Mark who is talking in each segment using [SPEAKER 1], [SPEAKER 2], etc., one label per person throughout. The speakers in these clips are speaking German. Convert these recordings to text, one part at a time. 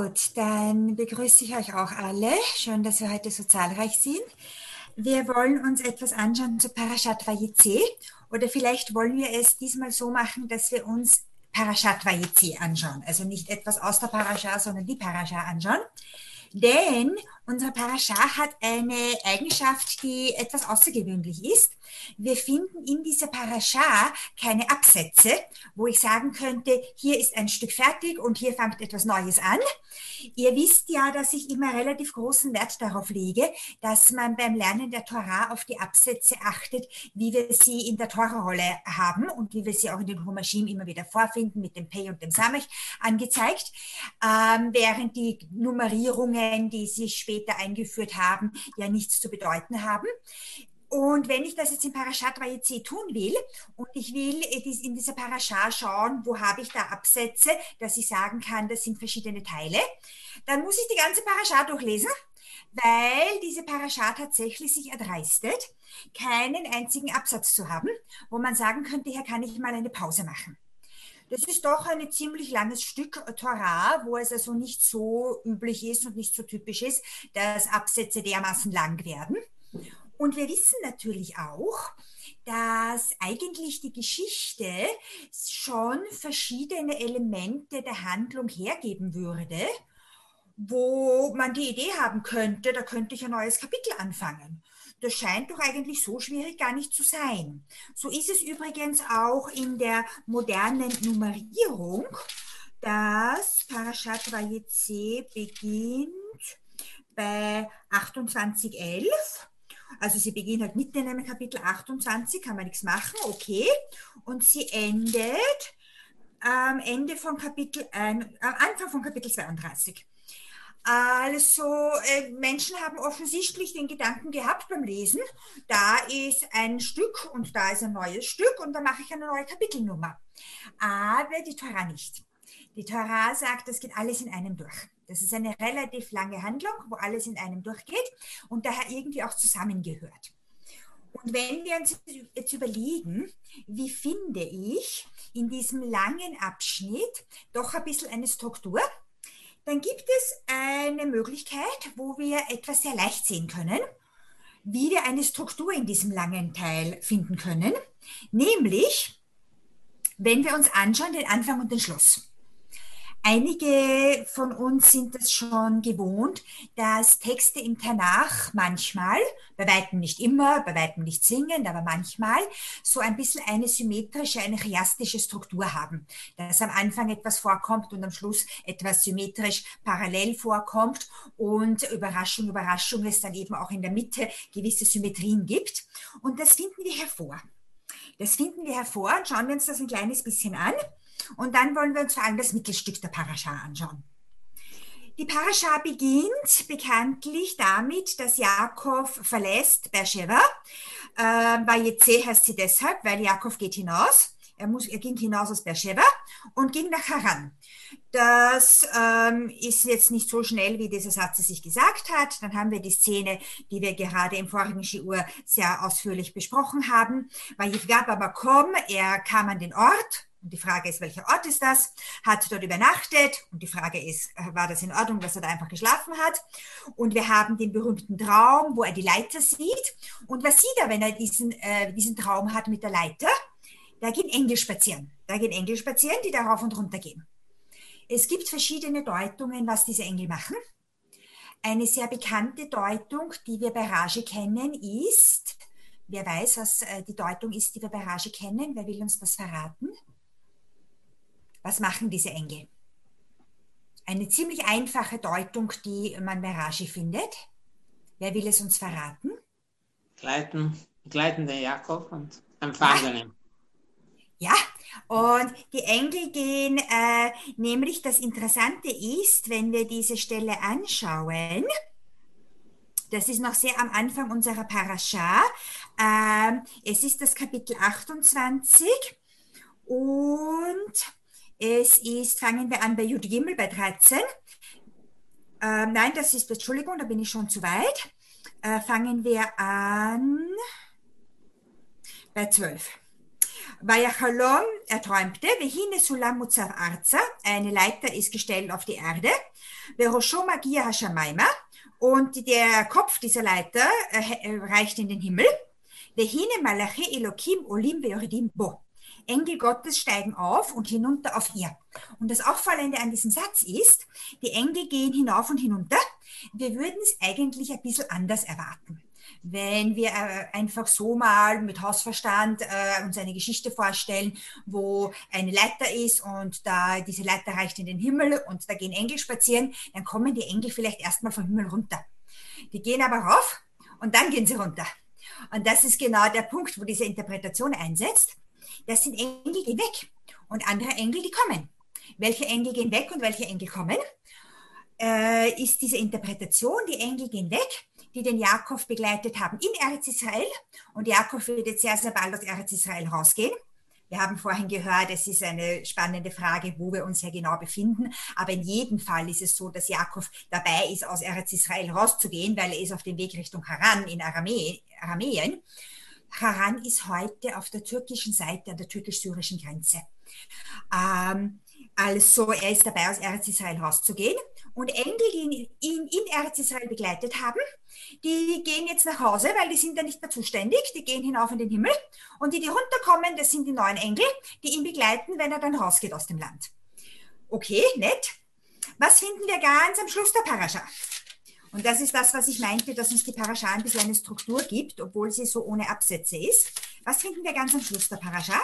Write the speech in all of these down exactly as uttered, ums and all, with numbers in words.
[SPEAKER 1] Gut, dann begrüße ich euch auch alle. Schön, dass wir heute so zahlreich sind. Wir wollen uns etwas anschauen zu Parashat Vayetze, oder vielleicht wollen wir es diesmal so machen, dass wir uns Parashat Vayetze anschauen. Also nicht etwas aus der Parasha, sondern die Parasha anschauen. Denn unsere Parasha hat eine Eigenschaft, die etwas außergewöhnlich ist. Wir finden in dieser Parasha keine Absätze, wo ich sagen könnte, hier ist ein Stück fertig und hier fängt etwas Neues an. Ihr wisst ja, dass ich immer relativ großen Wert darauf lege, dass man beim Lernen der Torah auf die Absätze achtet, wie wir sie in der Torah-Rolle haben und wie wir sie auch in den Humashim immer wieder vorfinden, mit dem Pei und dem Samech angezeigt, ähm, während die Nummerierungen, die sich später eingeführt haben, ja nichts zu bedeuten haben. Und wenn ich das jetzt in Parashat Vayetze tun will und ich will in dieser Parasha schauen, wo habe ich da Absätze, dass ich sagen kann, das sind verschiedene Teile, dann muss ich die ganze Parasha durchlesen, weil diese Parasha tatsächlich sich erdreistet, keinen einzigen Absatz zu haben, wo man sagen könnte, hier kann ich mal eine Pause machen. Das ist doch ein ziemlich langes Stück Torah, wo es also nicht so üblich ist und nicht so typisch ist, dass Absätze dermaßen lang werden. Und wir wissen natürlich auch, dass eigentlich die Geschichte schon verschiedene Elemente der Handlung hergeben würde, wo man die Idee haben könnte, da könnte ich ein neues Kapitel anfangen. Das scheint doch eigentlich so schwierig gar nicht zu sein. So ist es übrigens auch in der modernen Nummerierung, dass Parashat Vayetze beginnt bei achtundzwanzig elf. Also sie beginnt halt mitten in einem Kapitel achtundzwanzig, kann man nichts machen, okay. Und sie endet am Ende von Kapitel, äh, am Anfang von Kapitel zweiunddreißig. Also äh, Menschen haben offensichtlich den Gedanken gehabt beim Lesen, da ist ein Stück und da ist ein neues Stück und da mache ich eine neue Kapitelnummer. Aber die Torah nicht. Die Torah sagt, das geht alles in einem durch. Das ist eine relativ lange Handlung, wo alles in einem durchgeht und daher irgendwie auch zusammengehört. Und wenn wir uns jetzt überlegen, wie finde ich in diesem langen Abschnitt doch ein bisschen eine Struktur, dann gibt es eine Möglichkeit, wo wir etwas sehr leicht sehen können, wie wir eine Struktur in diesem langen Teil finden können, nämlich, wenn wir uns anschauen, den Anfang und den Schluss. Einige von uns sind es schon gewohnt, dass Texte im Tanach manchmal, bei weitem nicht immer, bei weitem nicht zwingend, aber manchmal so ein bisschen eine symmetrische, eine chiastische Struktur haben. Dass am Anfang etwas vorkommt und am Schluss etwas symmetrisch parallel vorkommt und Überraschung, Überraschung, es dann eben auch in der Mitte gewisse Symmetrien gibt. Und das finden wir hervor. Das finden wir hervor und schauen wir uns das ein kleines bisschen an. Und dann wollen wir uns vor allem das Mittelstück der Parascha anschauen. Die Parascha beginnt bekanntlich damit, dass Jakob verlässt Beersheba. Äh, Vayetze heißt sie deshalb, weil Jakob geht hinaus. Er, muss, er ging hinaus aus Beersheba und ging nach Haran. Das ähm, ist jetzt nicht so schnell, wie dieser Satz es sich gesagt hat. Dann haben wir die Szene, die wir gerade im vorigen Shiur sehr ausführlich besprochen haben. Vayifgab Makom, er kam an den Ort. Und die Frage ist, welcher Ort ist das? Hat dort übernachtet? Und die Frage ist, war das in Ordnung, dass er da einfach geschlafen hat? Und wir haben den berühmten Traum, wo er die Leiter sieht. Und was sieht er, wenn er diesen, äh, diesen Traum hat mit der Leiter? Da gehen Engel spazieren. Da gehen Engel spazieren, die da rauf und runter gehen. Es gibt verschiedene Deutungen, was diese Engel machen. Eine sehr bekannte Deutung, die wir bei Rashi kennen, ist, wer weiß, was die Deutung ist, die wir bei Rashi kennen? Wer will uns das verraten? Was machen diese Engel? Eine ziemlich einfache Deutung, die man bei Rashi findet. Wer will es uns verraten?
[SPEAKER 2] Gleiten, gleiten der Jakob und empfangen ihn.
[SPEAKER 1] Ja, und die Engel gehen, äh, nämlich das Interessante ist, wenn wir diese Stelle anschauen, das ist noch sehr am Anfang unserer Parascha, äh, es ist das Kapitel achtundzwanzig und es ist, fangen wir an bei Jud Gimel, bei dreizehn. Äh, nein, das ist, Entschuldigung, da bin ich schon zu weit. Äh, fangen wir an bei zwölf. Vayachalom, er träumte, Vehine Sulam Mutzav Arza, eine Leiter ist gestellt auf die Erde, Verosho Magia Hashamaima, und der Kopf dieser Leiter äh, reicht in den Himmel, Vehine Malachi Elokim Olim Veoridim Bo. Engel Gottes steigen auf und hinunter auf ihr. Und das Auffallende an diesem Satz ist, die Engel gehen hinauf und hinunter. Wir würden es eigentlich ein bisschen anders erwarten. Wenn wir äh, einfach so mal mit Hausverstand äh, uns eine Geschichte vorstellen, wo eine Leiter ist und da diese Leiter reicht in den Himmel und da gehen Engel spazieren, dann kommen die Engel vielleicht erstmal vom Himmel runter. Die gehen aber rauf und dann gehen sie runter. Und das ist genau der Punkt, wo diese Interpretation einsetzt. Das sind Engel, die gehen weg und andere Engel, die kommen. Welche Engel gehen weg und welche Engel kommen, äh, ist diese Interpretation. Die Engel gehen weg, die den Jakob begleitet haben in Eretz Israel. Und Jakob wird jetzt sehr, sehr bald aus Eretz Israel rausgehen. Wir haben vorhin gehört, es ist eine spannende Frage, wo wir uns hier genau befinden. Aber in jedem Fall ist es so, dass Jakob dabei ist, aus Eretz Israel rauszugehen, weil er ist auf dem Weg Richtung Haran in Aramäen. Aramäen. Haran ist heute auf der türkischen Seite, an der türkisch-syrischen Grenze. Ähm, also er ist dabei, aus Eretz Israel rauszugehen. Und Engel, die ihn in Eretz Israel begleitet haben, die gehen jetzt nach Hause, weil die sind ja nicht mehr zuständig. Die gehen hinauf in den Himmel. Und die, die runterkommen, das sind die neuen Engel, die ihn begleiten, wenn er dann rausgeht aus dem Land. Okay, nett. Was finden wir ganz am Schluss der Parascha? Und das ist das, was ich meinte, dass uns die Parascha ein bisschen eine Struktur gibt, obwohl sie so ohne Absätze ist. Was finden wir ganz am Schluss der Parascha?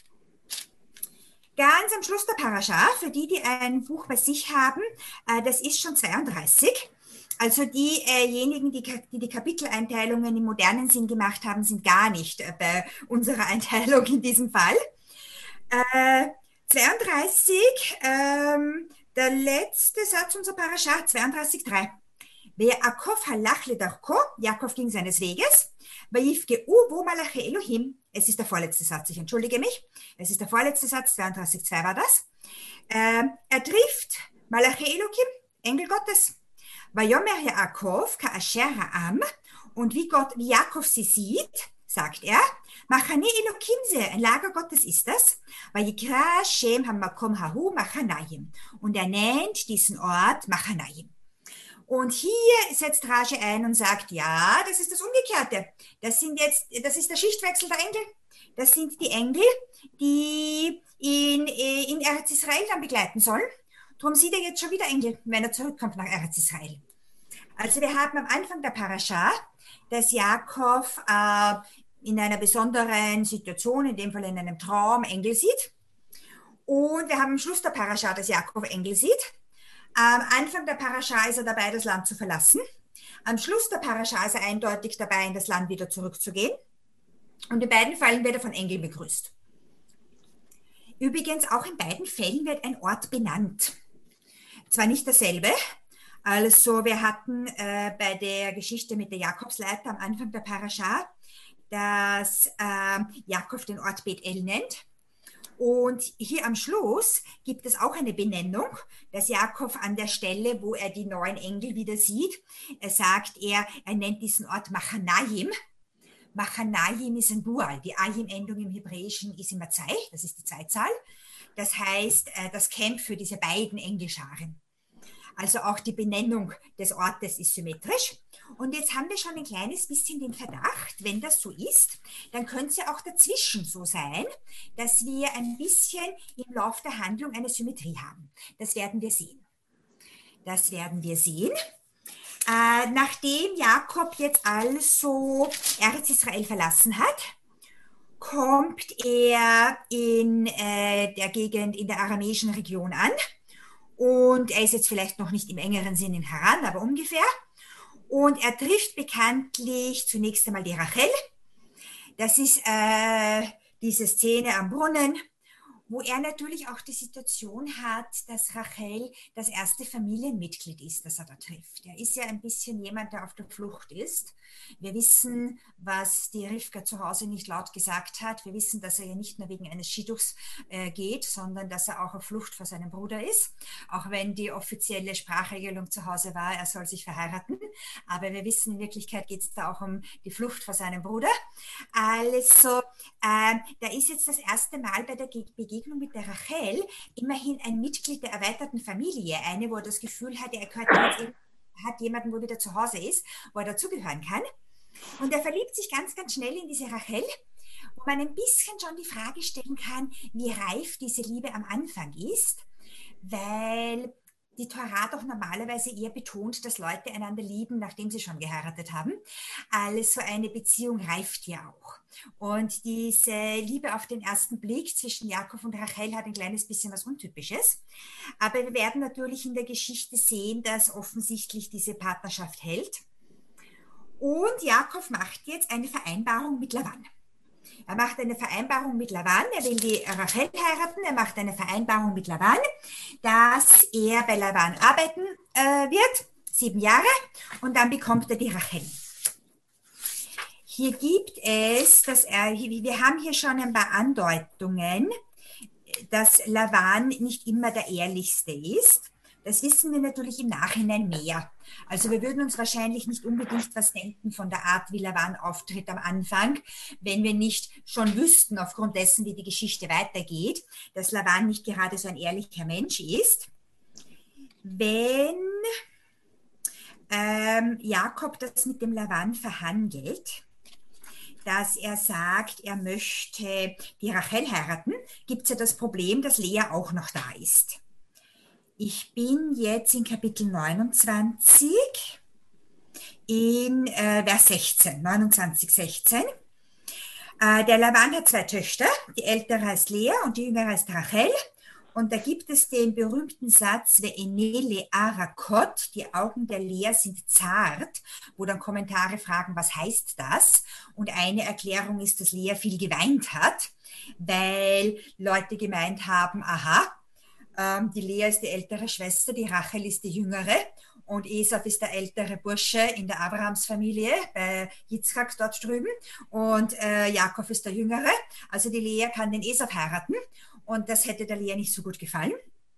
[SPEAKER 1] Ganz am Schluss der Parascha, für die, die ein Buch bei sich haben, äh, das ist schon zweiunddreißig. Also diejenigen, die, die die Kapiteleinteilungen im modernen Sinn gemacht haben, sind gar nicht äh, bei unserer Einteilung in diesem Fall. Äh, zweiunddreißig, ähm, der letzte Satz unserer Parascha, zweiunddreißig Komma drei. Jakob halach ledarko, Jakob ging seines Weges, vayifgeu wo malachi Elohim, es ist der vorletzte Satz, ich entschuldige mich, es ist der vorletzte Satz, zweiunddreißig Komma zwei war das, ähm, er trifft Malachi Elohim, Engel Gottes, vayomer Jakob ka asher ha'am, und wie Gott, wie Jakob sie sieht, sagt er, Machane Elohim se, ein Lager Gottes ist das, vayikra Shem hamakom hahu Machanayim, und er nennt diesen Ort Machanayim. Und hier setzt Rashi ein und sagt, ja, das ist das Umgekehrte. Das sind jetzt, das ist der Schichtwechsel der Engel. Das sind die Engel, die ihn in Eretz Israel dann begleiten sollen. Darum sieht er jetzt schon wieder Engel, wenn er zurückkommt nach Eretz Israel. Also wir haben am Anfang der Parascha, dass Jakob äh, in einer besonderen Situation, in dem Fall in einem Traum, Engel sieht. Und wir haben am Schluss der Parascha, dass Jakob Engel sieht. Am Anfang der Parascha ist er dabei, das Land zu verlassen. Am Schluss der Parascha ist er eindeutig dabei, in das Land wieder zurückzugehen. Und in beiden Fällen wird er von Engeln begrüßt. Übrigens, auch in beiden Fällen wird ein Ort benannt. Zwar nicht dasselbe. Also wir hatten äh, bei der Geschichte mit der Jakobsleiter am Anfang der Parascha, dass äh, Jakob den Ort Bethel nennt. Und hier am Schluss gibt es auch eine Benennung, dass Jakob an der Stelle, wo er die neuen Engel wieder sieht, er sagt er, er nennt diesen Ort Machanayim. Machanayim ist ein Dual. Die Ayim-Endung im Hebräischen ist immer Zwei, das ist die Zweizahl. Das heißt, das Camp für diese beiden Engelscharen. Also auch die Benennung des Ortes ist symmetrisch. Und jetzt haben wir schon ein kleines bisschen den Verdacht, wenn das so ist, dann könnte es ja auch dazwischen so sein, dass wir ein bisschen im Lauf der Handlung eine Symmetrie haben. Das werden wir sehen. Das werden wir sehen. Äh, nachdem Jakob jetzt also Eretz Israel verlassen hat, kommt er in äh, der Gegend, in der aramäischen Region an. Und er ist jetzt vielleicht noch nicht im engeren Sinn in Haran, aber ungefähr. Und er trifft bekanntlich zunächst einmal die Rachel. Das ist äh, diese Szene am Brunnen. wo er natürlich auch die Situation hat, dass Rachel das erste Familienmitglied ist, das er da trifft. Er ist ja ein bisschen jemand, der auf der Flucht ist. Wir wissen, was die Rivka zu Hause nicht laut gesagt hat. Wir wissen, dass er ja nicht nur wegen eines Schiduchs äh, geht, sondern dass er auch auf Flucht vor seinem Bruder ist. Auch wenn die offizielle Sprachregelung zu Hause war, er soll sich verheiraten. Aber wir wissen, in Wirklichkeit geht es da auch um die Flucht vor seinem Bruder. Also, äh, da ist jetzt das erste Mal bei der Begegnung mit der Rachel immerhin ein Mitglied der erweiterten Familie, eine, wo er das Gefühl hat, er gehört jetzt, hat jemanden, wo er wieder zu Hause ist, wo er dazugehören kann. Und er verliebt sich ganz, ganz schnell in diese Rachel, wo man ein bisschen schon die Frage stellen kann, wie reif diese Liebe am Anfang ist, weil die Torah doch normalerweise eher betont, dass Leute einander lieben, nachdem sie schon geheiratet haben. Also eine Beziehung reift ja auch. Und diese Liebe auf den ersten Blick zwischen Jakob und Rachel hat ein kleines bisschen was Untypisches. Aber wir werden natürlich in der Geschichte sehen, dass offensichtlich diese Partnerschaft hält. Und Jakob macht jetzt eine Vereinbarung mit Lavan. Er macht eine Vereinbarung mit Lavan, er will die Rachel heiraten, er macht eine Vereinbarung mit Lavan, dass er bei Lavan arbeiten äh, wird, sieben Jahre, und dann bekommt er die Rachel. Hier gibt es, dass er, wir haben hier schon ein paar Andeutungen, dass Lavan nicht immer der Ehrlichste ist. Das wissen wir natürlich im Nachhinein mehr. Also wir würden uns wahrscheinlich nicht unbedingt was denken von der Art, wie Lavan auftritt am Anfang, wenn wir nicht schon wüssten, aufgrund dessen, wie die Geschichte weitergeht, dass Lavan nicht gerade so ein ehrlicher Mensch ist. Wenn ähm, Jakob das mit dem Lavan verhandelt, dass er sagt, er möchte die Rachel heiraten, gibt es ja das Problem, dass Lea auch noch da ist. Ich bin jetzt in Kapitel neunundzwanzig, in äh, Vers sechzehn, neunundzwanzig, sechzehn. Äh, der Lavan hat zwei Töchter, die ältere heißt Lea und die jüngere heißt Rachel. Und da gibt es den berühmten Satz, Ve'enele arakot, die Augen der Lea sind zart, wo dann Kommentare fragen, was heißt das? Und eine Erklärung ist, dass Lea viel geweint hat, weil Leute gemeint haben, aha, die Lea ist die ältere Schwester, die Rachel ist die jüngere und Esau ist der ältere Bursche in der Abrahamsfamilie bei Yitzchak dort drüben und äh, Jakob ist der jüngere. Also die Lea kann den Esau heiraten und das hätte der Lea nicht so gut gefallen.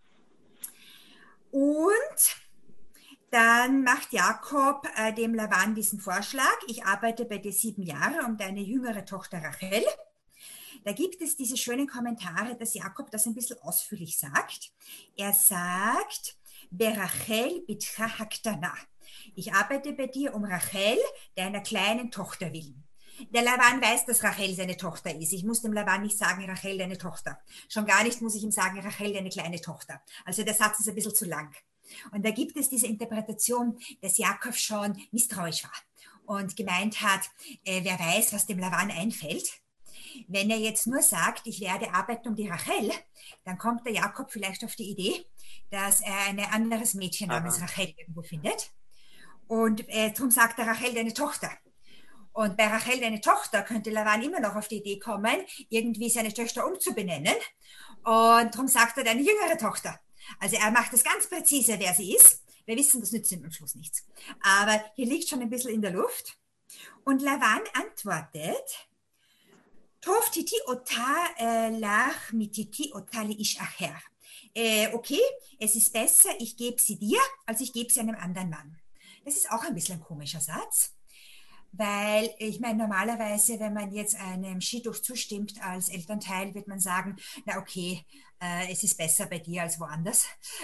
[SPEAKER 1] Und dann macht Jakob äh, dem Lavan diesen Vorschlag, ich arbeite bei dir sieben Jahre um deine jüngere Tochter Rachel. Da gibt es diese schönen Kommentare, dass Jakob das ein bisschen ausführlich sagt. Er sagt, Berachel bitcha haktana. Ich arbeite bei dir um Rachel, deiner kleinen Tochter willen. Der Lavan weiß, dass Rachel seine Tochter ist. Ich muss dem Lavan nicht sagen, Rachel, deine Tochter. Schon gar nicht muss ich ihm sagen, Rachel, deine kleine Tochter. Also der Satz ist ein bisschen zu lang. Und da gibt es diese Interpretation, dass Jakob schon misstrauisch war und gemeint hat, äh, wer weiß, was dem Lavan einfällt. Wenn er jetzt nur sagt, ich werde arbeiten um die Rachel, dann kommt der Jakob vielleicht auf die Idee, dass er ein anderes Mädchen namens Rachel irgendwo findet. Und äh, darum sagt er Rachel, deine Tochter. Und bei Rachel, deine Tochter, könnte Lavan immer noch auf die Idee kommen, irgendwie seine Töchter umzubenennen. Und darum sagt er, deine jüngere Tochter. Also er macht es ganz präzise, wer sie ist. Wir wissen, das nützt ihm am Schluss nichts. Aber hier liegt schon ein bisschen in der Luft. Und Lavan antwortet, Tov titi ota lach mititi ota li ish acher. Okay, es ist besser, ich gebe sie dir, als ich gebe sie einem anderen Mann. Das ist auch ein bisschen ein komischer Satz, weil ich meine, normalerweise, wenn man jetzt einem Shidduch zustimmt als Elternteil, wird man sagen, na okay, äh, es ist besser bei dir als woanders.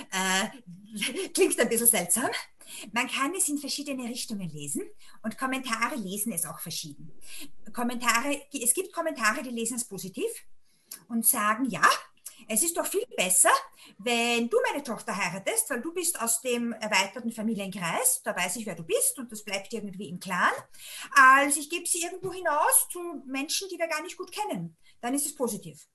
[SPEAKER 1] Äh, klingt ein bisschen seltsam. Man kann es in verschiedene Richtungen lesen und Kommentare lesen es auch verschieden. Kommentare, es gibt Kommentare, die lesen es positiv und sagen, ja, es ist doch viel besser, wenn du meine Tochter heiratest, weil du bist aus dem erweiterten Familienkreis, da weiß ich, wer du bist und das bleibt irgendwie im Clan, als ich gebe sie irgendwo hinaus zu Menschen, die wir gar nicht gut kennen. Dann ist es positiv.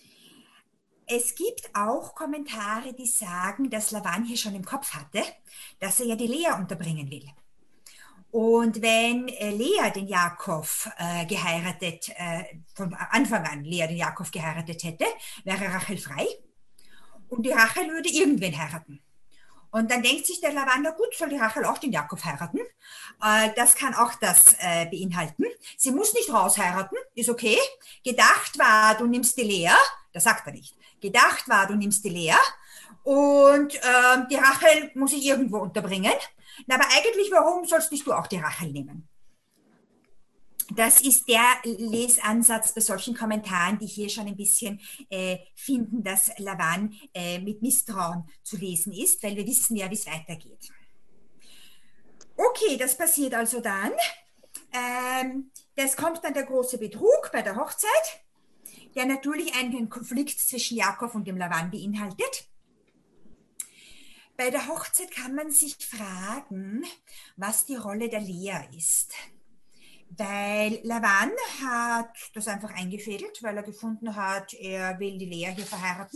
[SPEAKER 1] Es gibt auch Kommentare, die sagen, dass Lavan hier schon im Kopf hatte, dass er ja die Lea unterbringen will. Und wenn äh, Lea den Jakob äh, geheiratet, äh, von Anfang an Lea den Jakob geheiratet hätte, wäre Rachel frei. Und die Rachel würde irgendwen heiraten. Und dann denkt sich der Laban, na gut, soll die Rachel auch den Jakob heiraten. Äh, das kann auch das äh, beinhalten. Sie muss nicht rausheiraten, ist okay. Gedacht war, du nimmst die Lea, das sagt er nicht. Gedacht war, du nimmst die Lea und äh, die Rachel muss ich irgendwo unterbringen. Na, aber eigentlich, warum sollst nicht du auch die Rachel nehmen? Das ist der Lesansatz bei solchen Kommentaren, die hier schon ein bisschen äh, finden, dass Laban äh, mit Misstrauen zu lesen ist, weil wir wissen ja, wie es weitergeht. Okay, das passiert also dann. Ähm, das kommt dann der große Betrug bei der Hochzeit, der natürlich einen Konflikt zwischen Jakob und dem Laban beinhaltet. Bei der Hochzeit kann man sich fragen, was die Rolle der Lea ist. Weil Laban hat das einfach eingefädelt, weil er gefunden hat, er will die Lea hier verheiraten.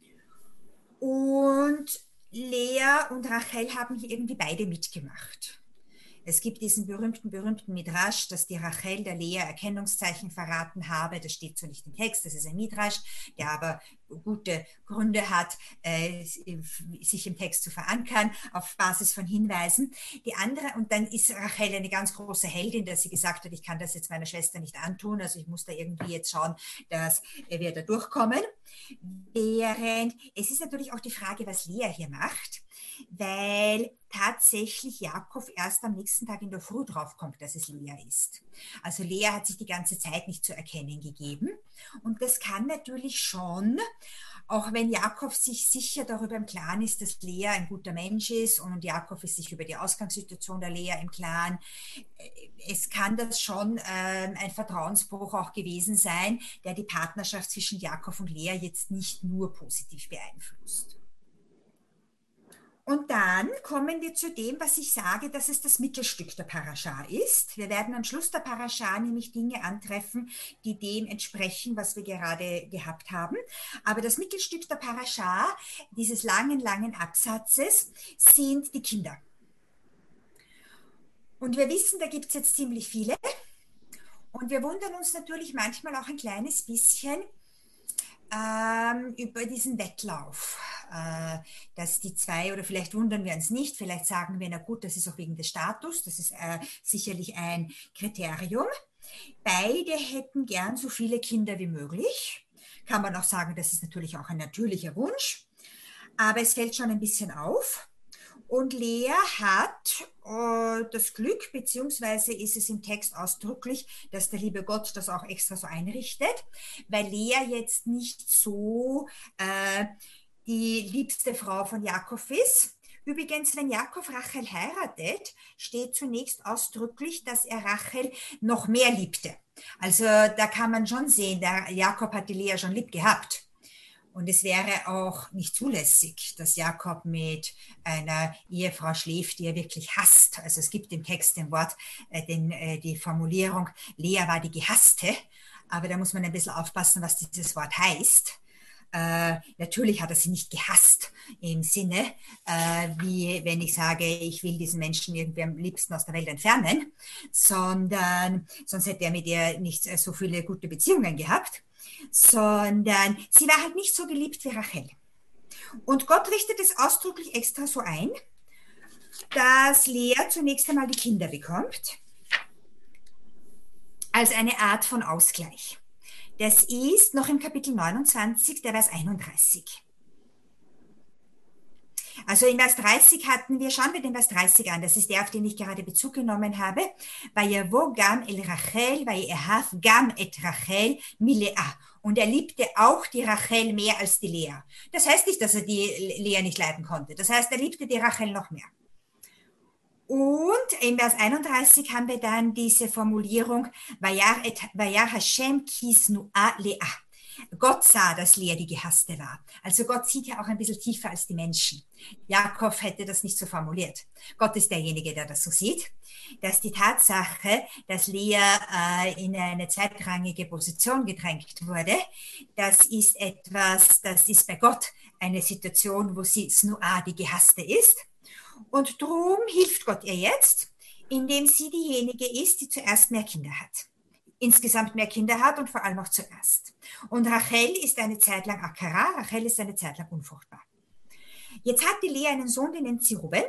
[SPEAKER 1] Und Lea und Rachel haben hier irgendwie beide mitgemacht. Es gibt diesen berühmten, berühmten Midrasch, dass die Rachel der Lea Erkennungszeichen verraten habe. Das steht so nicht im Text, das ist ein Midrasch, der aber gute Gründe hat, äh, sich im Text zu verankern, auf Basis von Hinweisen. Die andere, und dann ist Rachel eine ganz große Heldin, dass sie gesagt hat, ich kann das jetzt meiner Schwester nicht antun, also ich muss da irgendwie jetzt schauen, dass wir da durchkommen. Während, es ist natürlich auch die Frage, was Lea hier macht, weil tatsächlich Jakob erst am nächsten Tag in der Früh draufkommt, dass es Lea ist. Also Lea hat sich die ganze Zeit nicht zu erkennen gegeben. Und das kann natürlich schon, auch wenn Jakob sich sicher darüber im Klaren ist, dass Lea ein guter Mensch ist und Jakob ist sich über die Ausgangssituation der Lea im Klaren, es kann das schon ähm, ein Vertrauensbruch auch gewesen sein, der die Partnerschaft zwischen Jakob und Lea jetzt nicht nur positiv beeinflusst. Und dann kommen wir zu dem, was ich sage, dass es das Mittelstück der Parascha ist. Wir werden am Schluss der Parascha nämlich Dinge antreffen, die dem entsprechen, was wir gerade gehabt haben. Aber das Mittelstück der Parascha, dieses langen, langen Absatzes, sind die Kinder. Und wir wissen, da gibt es jetzt ziemlich viele. Und wir wundern uns natürlich manchmal auch ein kleines bisschen ähm, über diesen Wettlauf, äh, dass die zwei, oder vielleicht wundern wir uns nicht, vielleicht sagen wir, na gut, das ist auch wegen des Status, das ist äh, sicherlich ein Kriterium. Beide hätten gern so viele Kinder wie möglich. Kann man auch sagen, das ist natürlich auch ein natürlicher Wunsch, aber es fällt schon ein bisschen auf. Und Lea hat äh, das Glück, beziehungsweise ist es im Text ausdrücklich, dass der liebe Gott das auch extra so einrichtet, weil Lea jetzt nicht so äh, die liebste Frau von Jakob ist. Übrigens, wenn Jakob Rachel heiratet, steht zunächst ausdrücklich, dass er Rachel noch mehr liebte. Also da kann man schon sehen, der Jakob hat die Lea schon lieb gehabt. Und es wäre auch nicht zulässig, dass Jakob mit einer Ehefrau schläft, die er wirklich hasst. Also es gibt im Text den Wort, äh, den, äh, die Formulierung, Lea war die Gehasste. Aber da muss man ein bisschen aufpassen, was dieses Wort heißt. Äh, natürlich hat er sie nicht gehasst im Sinne, äh, wie wenn ich sage, ich will diesen Menschen irgendwie am liebsten aus der Welt entfernen, sondern sonst hätte er mit ihr nicht so viele gute Beziehungen gehabt. Sondern sie war halt nicht so geliebt wie Rachel. Und Gott richtet es ausdrücklich extra so ein, dass Lea zunächst einmal die Kinder bekommt, als eine Art von Ausgleich. Das ist noch im Kapitel neunundzwanzig, der Vers einunddreißig. Also in Vers dreißig hatten wir, schauen wir den Vers dreißig an, das ist der, auf den ich gerade Bezug genommen habe. Vayavo gam el Rachel, vayehav gam et Rachel milea. Und er liebte auch die Rachel mehr als die Lea. Das heißt nicht, dass er die Lea nicht leiden konnte. Das heißt, er liebte die Rachel noch mehr. Und in Vers einunddreißig haben wir dann diese Formulierung, Vayar et Vayar Hashem kisnu'a Lea. Gott sah, dass Lea die Gehasste war. Also Gott sieht ja auch ein bisschen tiefer als die Menschen. Jakob hätte das nicht so formuliert. Gott ist derjenige, der das so sieht, dass die Tatsache, dass Lea äh, in eine zweitrangige Position gedrängt wurde, das ist etwas, das ist bei Gott eine Situation, wo sie Snu'a, die Gehasste ist. Und darum hilft Gott ihr jetzt, indem sie diejenige ist, die zuerst mehr Kinder hat. Insgesamt mehr Kinder hat und vor allem auch zuerst. Und Rachel ist eine Zeit lang Akara, Rachel ist eine Zeit lang unfruchtbar. Jetzt hat die Lea einen Sohn, den nennt sie Ruben.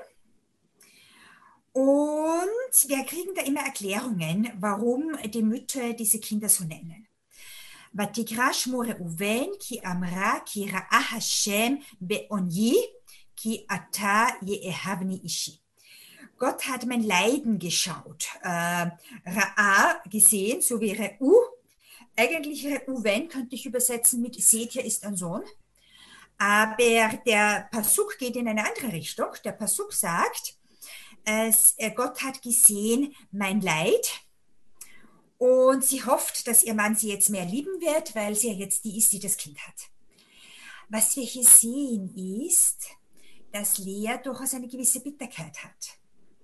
[SPEAKER 1] Und wir kriegen da immer Erklärungen, warum die Mütter diese Kinder so nennen. ותקרא שמו ראובן, כי אמרה, כי ראה השם בעוניי, כי אתה יאהבני אישי. Gott hat mein Leiden geschaut. Äh, Ra'a gesehen, so wie Reu. Eigentlich Reuven könnte ich übersetzen mit seht, hier ist ein Sohn. Aber der Pasuk geht in eine andere Richtung. Der Pasuk sagt, es, Gott hat gesehen mein Leid und sie hofft, dass ihr Mann sie jetzt mehr lieben wird, weil sie ja jetzt die ist, die das Kind hat. Was wir hier sehen ist, dass Lea durchaus eine gewisse Bitterkeit hat.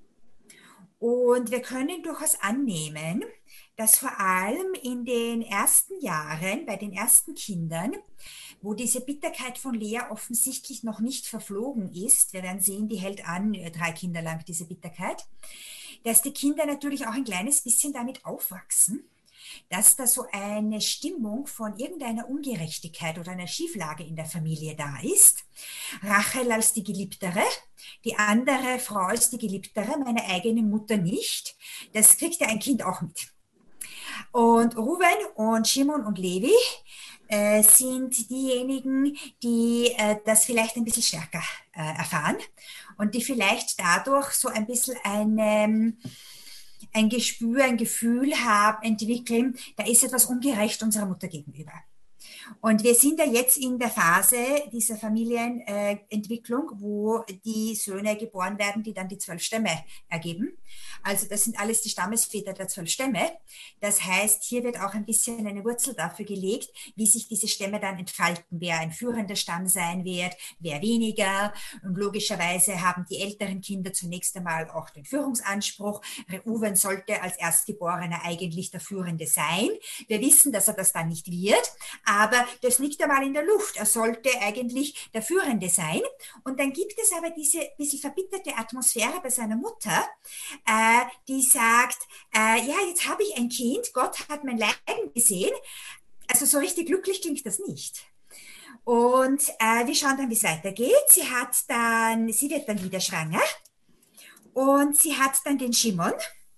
[SPEAKER 1] Und wir können durchaus annehmen, dass vor allem in den ersten Jahren, bei den ersten Kindern, wo diese Bitterkeit von Lea offensichtlich noch nicht verflogen ist, wir werden sehen, die hält an, drei Kinder lang, diese Bitterkeit, dass die Kinder natürlich auch ein kleines bisschen damit aufwachsen, dass da so eine Stimmung von irgendeiner Ungerechtigkeit oder einer Schieflage in der Familie da ist. Rachel als die Geliebtere, die andere Frau als die Geliebtere, meine eigene Mutter nicht. Das kriegt ja ein Kind auch mit. Und Ruben und Shimon und Levi äh, sind diejenigen, die äh, das vielleicht ein bisschen stärker äh, erfahren und die vielleicht dadurch so ein bisschen eine... ein Gespür, ein Gefühl haben, entwickeln, da ist etwas ungerecht unserer Mutter gegenüber. Und wir sind ja jetzt in der Phase dieser Familienentwicklung, wo die Söhne geboren werden, die dann die zwölf Stämme ergeben. Also das sind alles die Stammesväter der zwölf Stämme. Das heißt, hier wird auch ein bisschen eine Wurzel dafür gelegt, wie sich diese Stämme dann entfalten, wer ein führender Stamm sein wird, wer weniger. Und logischerweise haben die älteren Kinder zunächst einmal auch den Führungsanspruch. Reuven sollte als Erstgeborener eigentlich der Führende sein. Wir wissen, dass er das dann nicht wird, aber das liegt einmal in der Luft. Er sollte eigentlich der Führende sein. Und dann gibt es aber diese bisschen verbitterte Atmosphäre bei seiner Mutter, äh, die sagt, äh, ja, jetzt habe ich ein Kind, Gott hat mein Leiden gesehen. Also so richtig glücklich klingt das nicht. Und äh, wir schauen dann, wie es weitergeht. Sie hat dann, sie wird dann wieder schwanger und sie hat dann den Shimon.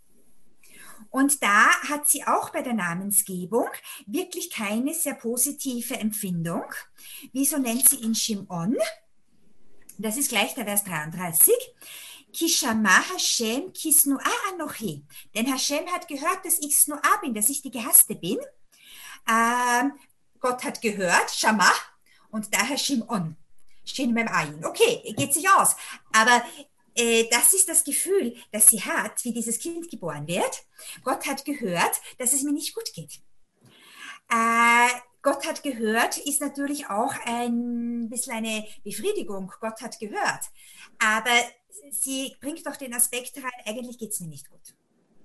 [SPEAKER 1] Und da hat sie auch bei der Namensgebung wirklich keine sehr positive Empfindung. Wieso nennt sie ihn Shimon? Das ist gleich der Vers dreiunddreißig. Kishama Hashem kisnua anochi. Denn Hashem hat gehört, dass ich snua bin, dass ich die Gehasste bin. Ähm, Gott hat gehört, Shama, und daher Shimon. Shin mem Ayin. Okay, geht sich aus. Aber äh, das ist das Gefühl, das sie hat, wie dieses Kind geboren wird. Gott hat gehört, dass es mir nicht gut geht. Äh, Gott hat gehört, ist natürlich auch ein bisschen eine Befriedigung. Gott hat gehört. Aber sie bringt doch den Aspekt rein, eigentlich geht es mir nicht gut.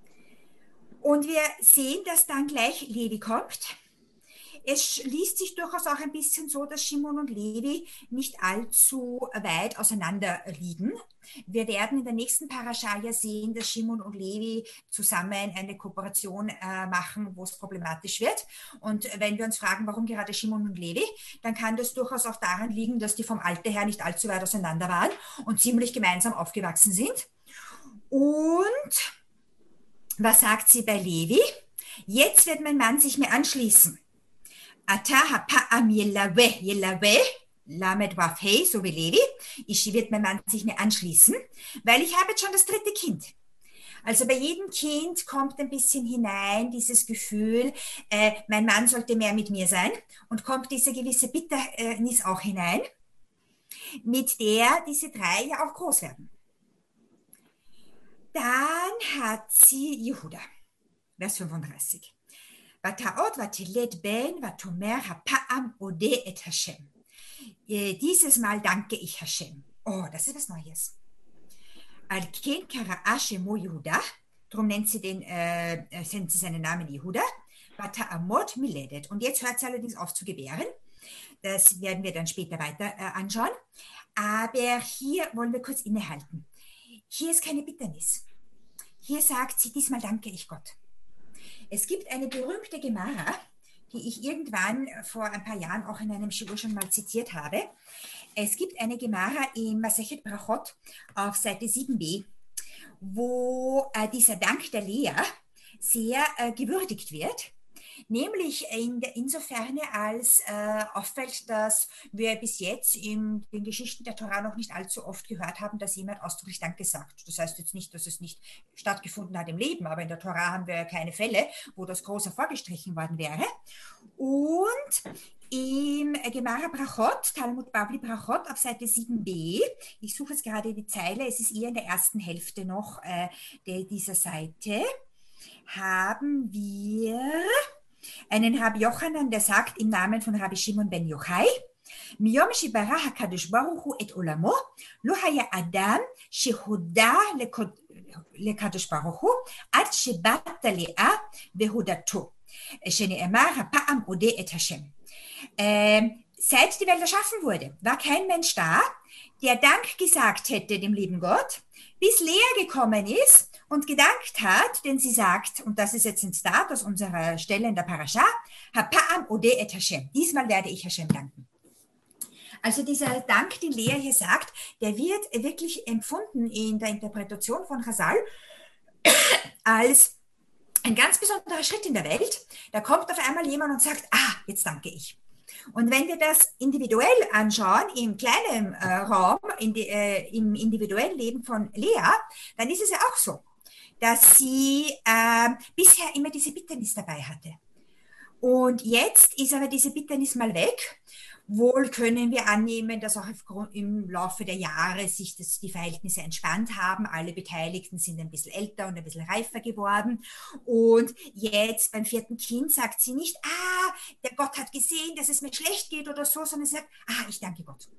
[SPEAKER 1] Und wir sehen, dass dann gleich Levi kommt. Es liest sich durchaus auch ein bisschen so, dass Shimon und Levi nicht allzu weit auseinander liegen. Wir werden in der nächsten Parasha ja sehen, dass Shimon und Levi zusammen eine Kooperation äh, machen, wo es problematisch wird. Und wenn wir uns fragen, warum gerade Shimon und Levi, dann kann das durchaus auch daran liegen, dass die vom Alter her nicht allzu weit auseinander waren und ziemlich gemeinsam aufgewachsen sind. Und was sagt sie bei Levi? Jetzt wird mein Mann sich mir anschließen. Ata hapa'am yelawe, yelawe, lamed waf hey, so wie Levi. Ich wird mein Mann sich mir anschließen, weil ich habe jetzt schon das dritte Kind. Also bei jedem Kind kommt ein bisschen hinein dieses Gefühl, äh, mein Mann sollte mehr mit mir sein, und kommt diese gewisse Bitternis auch hinein, mit der diese drei ja auch groß werden. Dann hat sie Jehuda, Vers fünfunddreißig. ותעוד ותלד בן ותאמר הפעם אודה את השם. Dieses Mal danke ich Hashem. Oh, das ist was Neues. על כן קראה שמו יהודה, darum nennt sie, den, äh, nennt sie seinen Namen Jehuda, ותעמוד מלדת. Und jetzt hört sie allerdings auf zu gebären. Das werden wir dann später weiter äh, anschauen. Aber hier wollen wir kurz innehalten. Hier ist keine Bitternis. Hier sagt sie, diesmal danke ich Gott. Es gibt eine berühmte Gemara, die ich irgendwann vor ein paar Jahren auch in einem Shiur schon mal zitiert habe. Es gibt eine Gemara im Masechet Brachot auf Seite sieben b, wo äh, dieser Dank der Lea sehr äh, gewürdigt wird. Nämlich in, insofern, als äh, auffällt, dass wir bis jetzt in den Geschichten der Tora noch nicht allzu oft gehört haben, dass jemand ausdrücklich Danke sagt. Das heißt jetzt nicht, dass es nicht stattgefunden hat im Leben, aber in der Tora haben wir keine Fälle, wo das groß hervorgestrichen worden wäre. Und im Gemara Brachot, Talmud Bavli Brachot auf Seite sieben b, ich suche jetzt gerade die Zeile, es ist eher in der ersten Hälfte noch äh, dieser Seite, haben wir einen Rabbi Yochanan, der sagt im Namen von Rabbi Shimon ben Yochai, Miyom shibara hakadosh baruch hu et olamo, lo haya adam shehoda lekadosh baruch hu, ad shebata lea vehodato, shene'emar hapa'am ode et Hashem. Ähm, seit die Welt erschaffen wurde, war kein Mensch da, der Dank gesagt hätte dem lieben Gott, bis Lea gekommen ist und gedankt hat, denn sie sagt, und das ist jetzt ein Start aus unserer Stelle in der Parasha, Hapa'am ode et Hashem. Diesmal werde ich Hashem danken. Also dieser Dank, den Lea hier sagt, der wird wirklich empfunden in der Interpretation von Chazal als ein ganz besonderer Schritt in der Welt. Da kommt auf einmal jemand und sagt, ah, jetzt danke ich. Und wenn wir das individuell anschauen, im kleinen äh, Raum, in die, äh, im individuellen Leben von Lea, dann ist es ja auch so, dass sie äh, bisher immer diese Bitternis dabei hatte. Und jetzt ist aber diese Bitternis mal weg. Wohl können wir annehmen, dass auch im Laufe der Jahre sich das, die Verhältnisse entspannt haben. Alle Beteiligten sind ein bisschen älter und ein bisschen reifer geworden. Und jetzt beim vierten Kind sagt sie nicht, ah, der Gott hat gesehen, dass es mir schlecht geht oder so, sondern sie sagt, ah, ich danke Gott.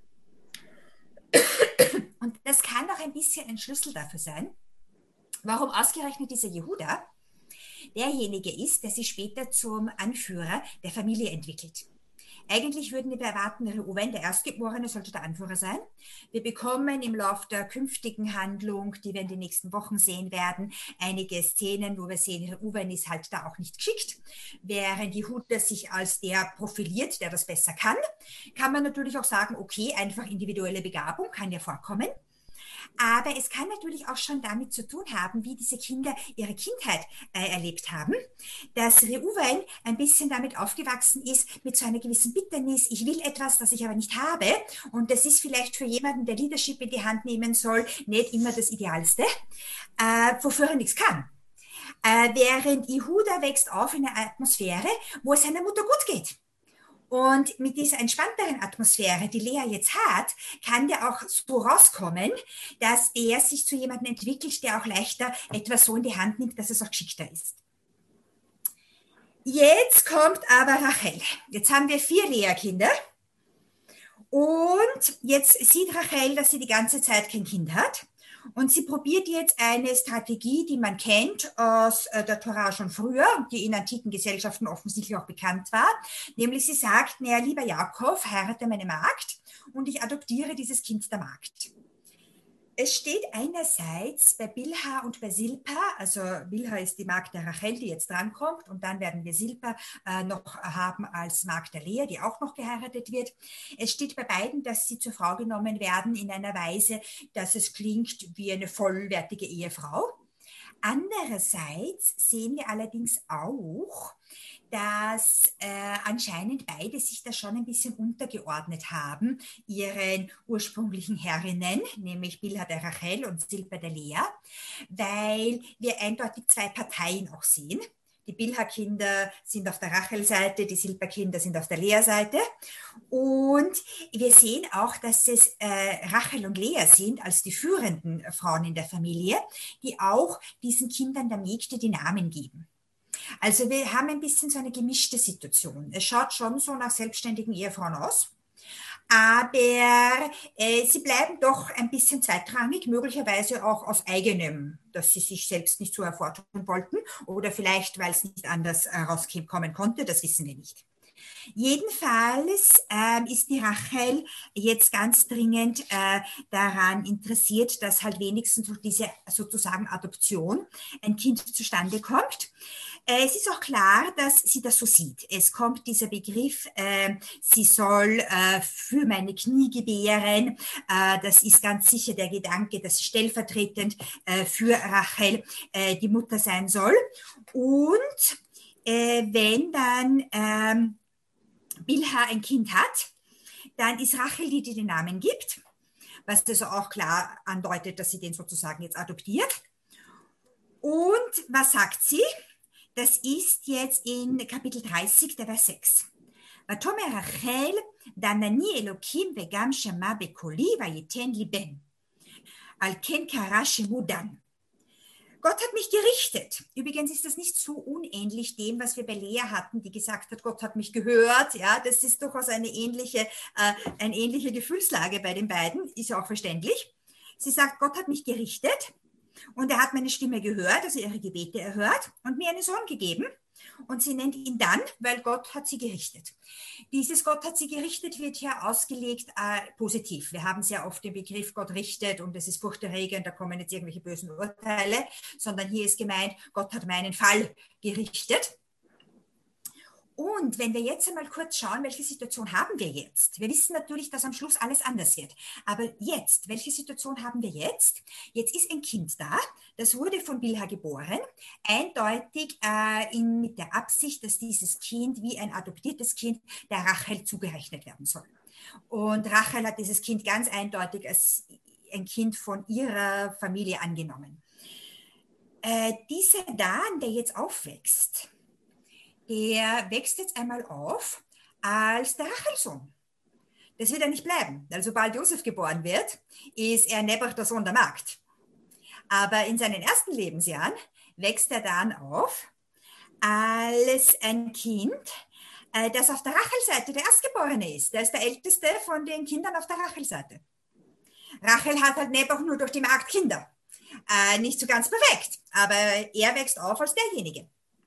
[SPEAKER 1] Und das kann auch ein bisschen ein Schlüssel dafür sein, warum ausgerechnet dieser Jehuda derjenige ist, der sich später zum Anführer der Familie entwickelt. Eigentlich würden wir erwarten, Reuven, der Erstgeborene, sollte der Anführer sein. Wir bekommen im Laufe der künftigen Handlung, die wir in den nächsten Wochen sehen werden, einige Szenen, wo wir sehen, Reuven ist halt da auch nicht geschickt. Während Jehuda sich als der profiliert, der das besser kann, kann man natürlich auch sagen, okay, einfach individuelle Begabung kann ja vorkommen. Aber es kann natürlich auch schon damit zu tun haben, wie diese Kinder ihre Kindheit äh, erlebt haben, dass Reuven ein bisschen damit aufgewachsen ist, mit so einer gewissen Bitternis, ich will etwas, das ich aber nicht habe, und das ist vielleicht für jemanden, der Leadership in die Hand nehmen soll, nicht immer das Idealste, äh, wofür er nichts kann. Äh, während Jehuda wächst auf in einer Atmosphäre, wo es seiner Mutter gut geht. Und mit dieser entspannteren Atmosphäre, die Lea jetzt hat, kann der auch so rauskommen, dass er sich zu jemandem entwickelt, der auch leichter etwas so in die Hand nimmt, dass es auch geschickter ist. Jetzt kommt aber Rachel. Jetzt haben wir vier Lea-Kinder. Und jetzt sieht Rachel, dass sie die ganze Zeit kein Kind hat. Und sie probiert jetzt eine Strategie, die man kennt aus der Tora schon früher, die in antiken Gesellschaften offensichtlich auch bekannt war. Nämlich sie sagt, naja, lieber Jakob, heirate meine Magd und ich adoptiere dieses Kind der Magd. Es steht einerseits bei Bilha und bei Silpa, also Bilha ist die Magd der Rachel, die jetzt drankommt, und dann werden wir Silpa äh, noch haben als Magd der Lea, die auch noch geheiratet wird. Es steht bei beiden, dass sie zur Frau genommen werden in einer Weise, dass es klingt wie eine vollwertige Ehefrau. Andererseits sehen wir allerdings auch, dass äh, anscheinend beide sich da schon ein bisschen untergeordnet haben, ihren ursprünglichen Herrinnen, nämlich Bilha der Rachel und Silpa der Lea, weil wir eindeutig zwei Parteien auch sehen. Die Bilha-Kinder sind auf der Rachel-Seite, die Silpa-Kinder sind auf der Lea-Seite. Und wir sehen auch, dass es äh, Rachel und Lea sind als die führenden Frauen in der Familie, die auch diesen Kindern der Mägde die Namen geben. Also wir haben ein bisschen so eine gemischte Situation. Es schaut schon so nach selbstständigen Ehefrauen aus, aber äh, sie bleiben doch ein bisschen zweitrangig, möglicherweise auch aus eigenem, dass sie sich selbst nicht so hervortun wollten oder vielleicht, weil es nicht anders äh, rauskommen konnte, das wissen wir nicht. Jedenfalls ähm, ist die Rachel jetzt ganz dringend äh, daran interessiert, dass halt wenigstens durch diese sozusagen Adoption ein Kind zustande kommt. Äh, es ist auch klar, dass sie das so sieht. Es kommt dieser Begriff, äh, sie soll äh, für meine Knie gebären. Äh, das ist ganz sicher der Gedanke, dass sie stellvertretend äh, für Rachel äh, die Mutter sein soll. Und äh, wenn dann ähm, Bilha ein Kind hat, dann ist Rachel die, die den Namen gibt, was also auch klar andeutet, dass sie den sozusagen jetzt adoptiert. Und was sagt sie? Das ist jetzt in Kapitel dreißig, der Vers sechs. ותאמר רחל, דנני אלוקים וגם שמע בקולי ויתן לי בן. על כן קרא שמו דן. Gott hat mich gerichtet. Übrigens ist das nicht so unähnlich dem, was wir bei Lea hatten, die gesagt hat, Gott hat mich gehört. Ja, das ist durchaus eine ähnliche, äh, eine ähnliche Gefühlslage bei den beiden, ist ja auch verständlich. Sie sagt, Gott hat mich gerichtet und er hat meine Stimme gehört, also ihre Gebete erhört und mir einen Sohn gegeben. Und sie nennt ihn dann, weil Gott hat sie gerichtet. Dieses Gott hat sie gerichtet wird hier ausgelegt äh, positiv. Wir haben sehr oft den Begriff Gott richtet und es ist furchterregend, da kommen jetzt irgendwelche bösen Urteile, sondern hier ist gemeint, Gott hat meinen Fall gerichtet. Und wenn wir jetzt einmal kurz schauen, welche Situation haben wir jetzt? Wir wissen natürlich, dass am Schluss alles anders wird. Aber jetzt, welche Situation haben wir jetzt? Jetzt ist ein Kind da, das wurde von Bilha geboren, eindeutig äh, in, mit der Absicht, dass dieses Kind wie ein adoptiertes Kind der Rachel zugerechnet werden soll. Und Rachel hat dieses Kind ganz eindeutig als ein Kind von ihrer Familie angenommen. Äh, dieser Dan, der jetzt aufwächst, der wächst jetzt einmal auf als der Rachelsohn. Das wird er nicht bleiben, weil sobald Josef geboren wird, ist er Nebuch der Sohn der Magd. Aber in seinen ersten Lebensjahren wächst er dann auf als ein Kind, das auf der Rachelseite der Erstgeborene ist. Der ist der älteste von den Kindern auf der Rachelseite. Rachel hat halt Nebuch nur durch die Magd Kinder. Äh, nicht so ganz perfekt, aber er wächst auf als derjenige.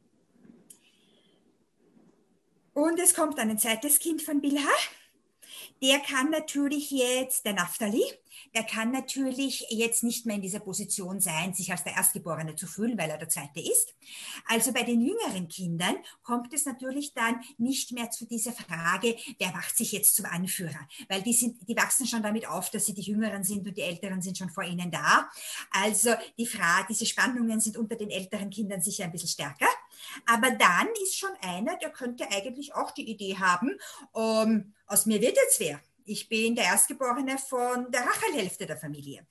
[SPEAKER 1] Und es kommt dann ein zweites Kind von Bilha. Der kann natürlich jetzt, der Naphtali, der kann natürlich jetzt nicht mehr in dieser Position sein, sich als der Erstgeborene zu fühlen, weil er der Zweite ist. Also bei den jüngeren Kindern kommt es natürlich dann nicht mehr zu dieser Frage, wer macht sich jetzt zum Anführer, weil die, sind, die wachsen schon damit auf, dass sie die Jüngeren sind und die Älteren sind schon vor ihnen da. Also die Frage, diese Spannungen sind unter den älteren Kindern sicher ein bisschen stärker. Aber dann ist schon einer, der könnte eigentlich auch die Idee haben, um, aus mir wird jetzt wer. Ich bin der Erstgeborene von der Rachelhälfte der Familie.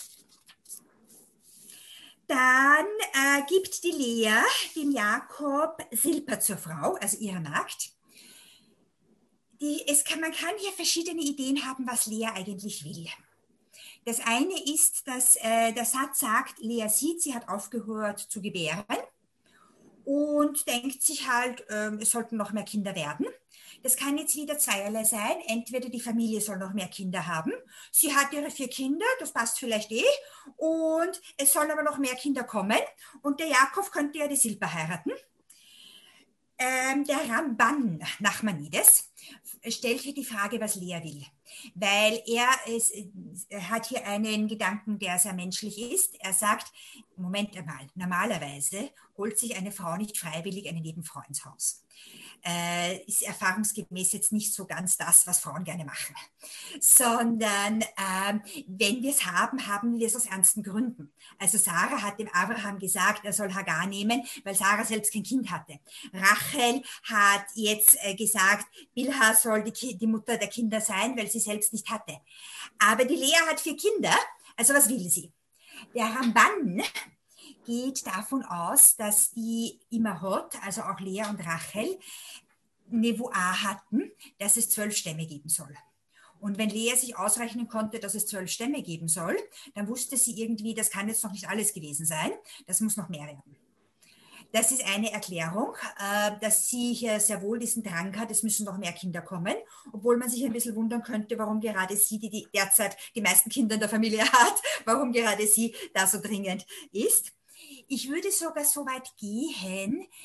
[SPEAKER 1] Dann äh, gibt die Lea dem Jakob Silpa zur Frau, also ihre Magd. Die, es kann, man kann hier verschiedene Ideen haben, was Lea eigentlich will. Das eine ist, dass äh, der Satz sagt, Lea sieht, sie hat aufgehört zu gebären und denkt sich halt, äh, es sollten noch mehr Kinder werden. Das kann jetzt wieder zweierlei sein. Entweder die Familie soll noch mehr Kinder haben. Sie hat ihre vier Kinder, das passt vielleicht eh. Und es sollen aber noch mehr Kinder kommen. Und der Jakob könnte ja die Silpa heiraten. Ähm, der Ramban Nachmanides stellt hier die Frage, was Lea will. Weil er, es, er hat hier einen Gedanken, der sehr menschlich ist. Er sagt, Moment einmal, normalerweise holt sich eine Frau nicht freiwillig eine Nebenfrau ins Haus. Äh, ist erfahrungsgemäß jetzt nicht so ganz das, was Frauen gerne machen, sondern ähm, wenn wir es haben, haben wir es aus ernsten Gründen. Also Sarah hat dem Abraham gesagt, er soll Hagar nehmen, weil Sarah selbst kein Kind hatte. Rachel hat jetzt äh, gesagt, Bilha soll die, die Mutter der Kinder sein, weil sie selbst nicht hatte. Aber die Lea hat vier Kinder, also was will sie? Der Ramban geht davon aus, dass die Imahot, also auch Lea und Rachel, Nevuah hatten, dass es zwölf Stämme geben soll. Und wenn Lea sich ausrechnen konnte, dass es zwölf Stämme geben soll, dann wusste sie irgendwie, das kann jetzt noch nicht alles gewesen sein, das muss noch mehr werden. Das ist eine Erklärung, dass sie hier sehr wohl diesen Drang hat, es müssen noch mehr Kinder kommen, obwohl man sich ein bisschen wundern könnte, warum gerade sie, die derzeit die meisten Kinder in der Familie hat, warum gerade sie da so dringend ist. Ich würde sogar so weit gehen,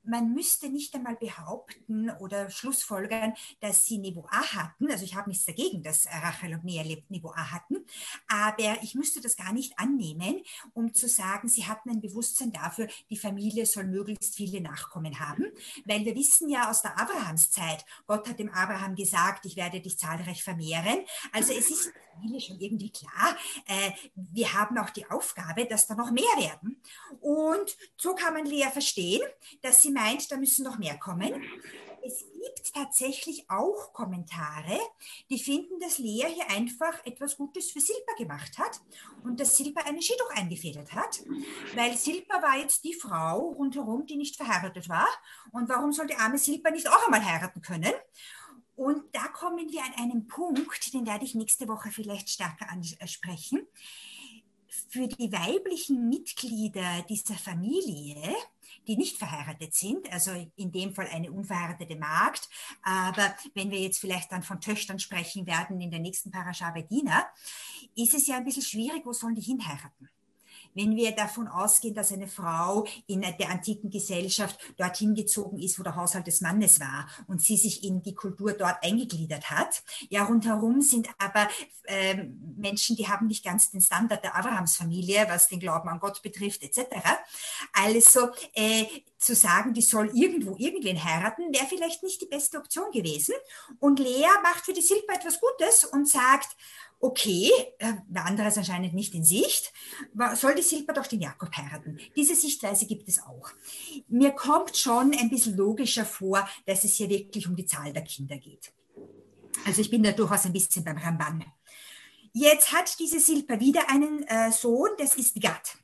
[SPEAKER 1] man müsste nicht einmal behaupten oder schlussfolgern, dass sie Niveau A hatten. Also ich habe nichts dagegen, dass Rachel und Lea Niveau A hatten, aber ich müsste das gar nicht annehmen, um zu sagen, sie hatten ein Bewusstsein dafür, die Familie soll möglichst viele Nachkommen haben, weil wir wissen ja aus der Abrahamszeit, Gott hat dem Abraham gesagt, ich werde dich zahlreich vermehren. Also es ist Familie schon irgendwie klar, äh, wir haben auch die Aufgabe, dass da noch mehr werden. Und so kann man Lea verstehen, dass sie meint, da müssen noch mehr kommen. Es gibt tatsächlich auch Kommentare, die finden, dass Lea hier einfach etwas Gutes für Silpa gemacht hat und dass Silpa eine Shidduch eingefädelt hat, weil Silpa war jetzt die Frau rundherum, die nicht verheiratet war. Und warum soll die arme Silpa nicht auch einmal heiraten können? Und da kommen wir an einen Punkt, den werde ich nächste Woche vielleicht stärker ansprechen. Für die weiblichen Mitglieder dieser Familie, die nicht verheiratet sind, also in dem Fall eine unverheiratete Magd, aber wenn wir jetzt vielleicht dann von Töchtern sprechen werden in der nächsten Parasha bei Dina, ist es ja ein bisschen schwierig, wo sollen die hinheiraten? Wenn wir davon ausgehen, dass eine Frau in der antiken Gesellschaft dorthin gezogen ist, wo der Haushalt des Mannes war und sie sich in die Kultur dort eingegliedert hat. Ja, rundherum sind aber äh, Menschen, die haben nicht ganz den Standard der Abrahamsfamilie, was den Glauben an Gott betrifft, et cetera. Also äh, zu sagen, die soll irgendwo irgendwen heiraten, wäre vielleicht nicht die beste Option gewesen. Und Lea macht für die Silpa etwas Gutes und sagt, okay, äh, anderes anscheinend nicht in Sicht, soll die Silpa doch den Jakob heiraten. Diese Sichtweise gibt es auch. Mir kommt schon ein bisschen logischer vor, dass es hier wirklich um die Zahl der Kinder geht. Also ich bin da durchaus ein bisschen beim Ramban. Jetzt hat diese Silpa wieder einen äh, Sohn, das ist Gad.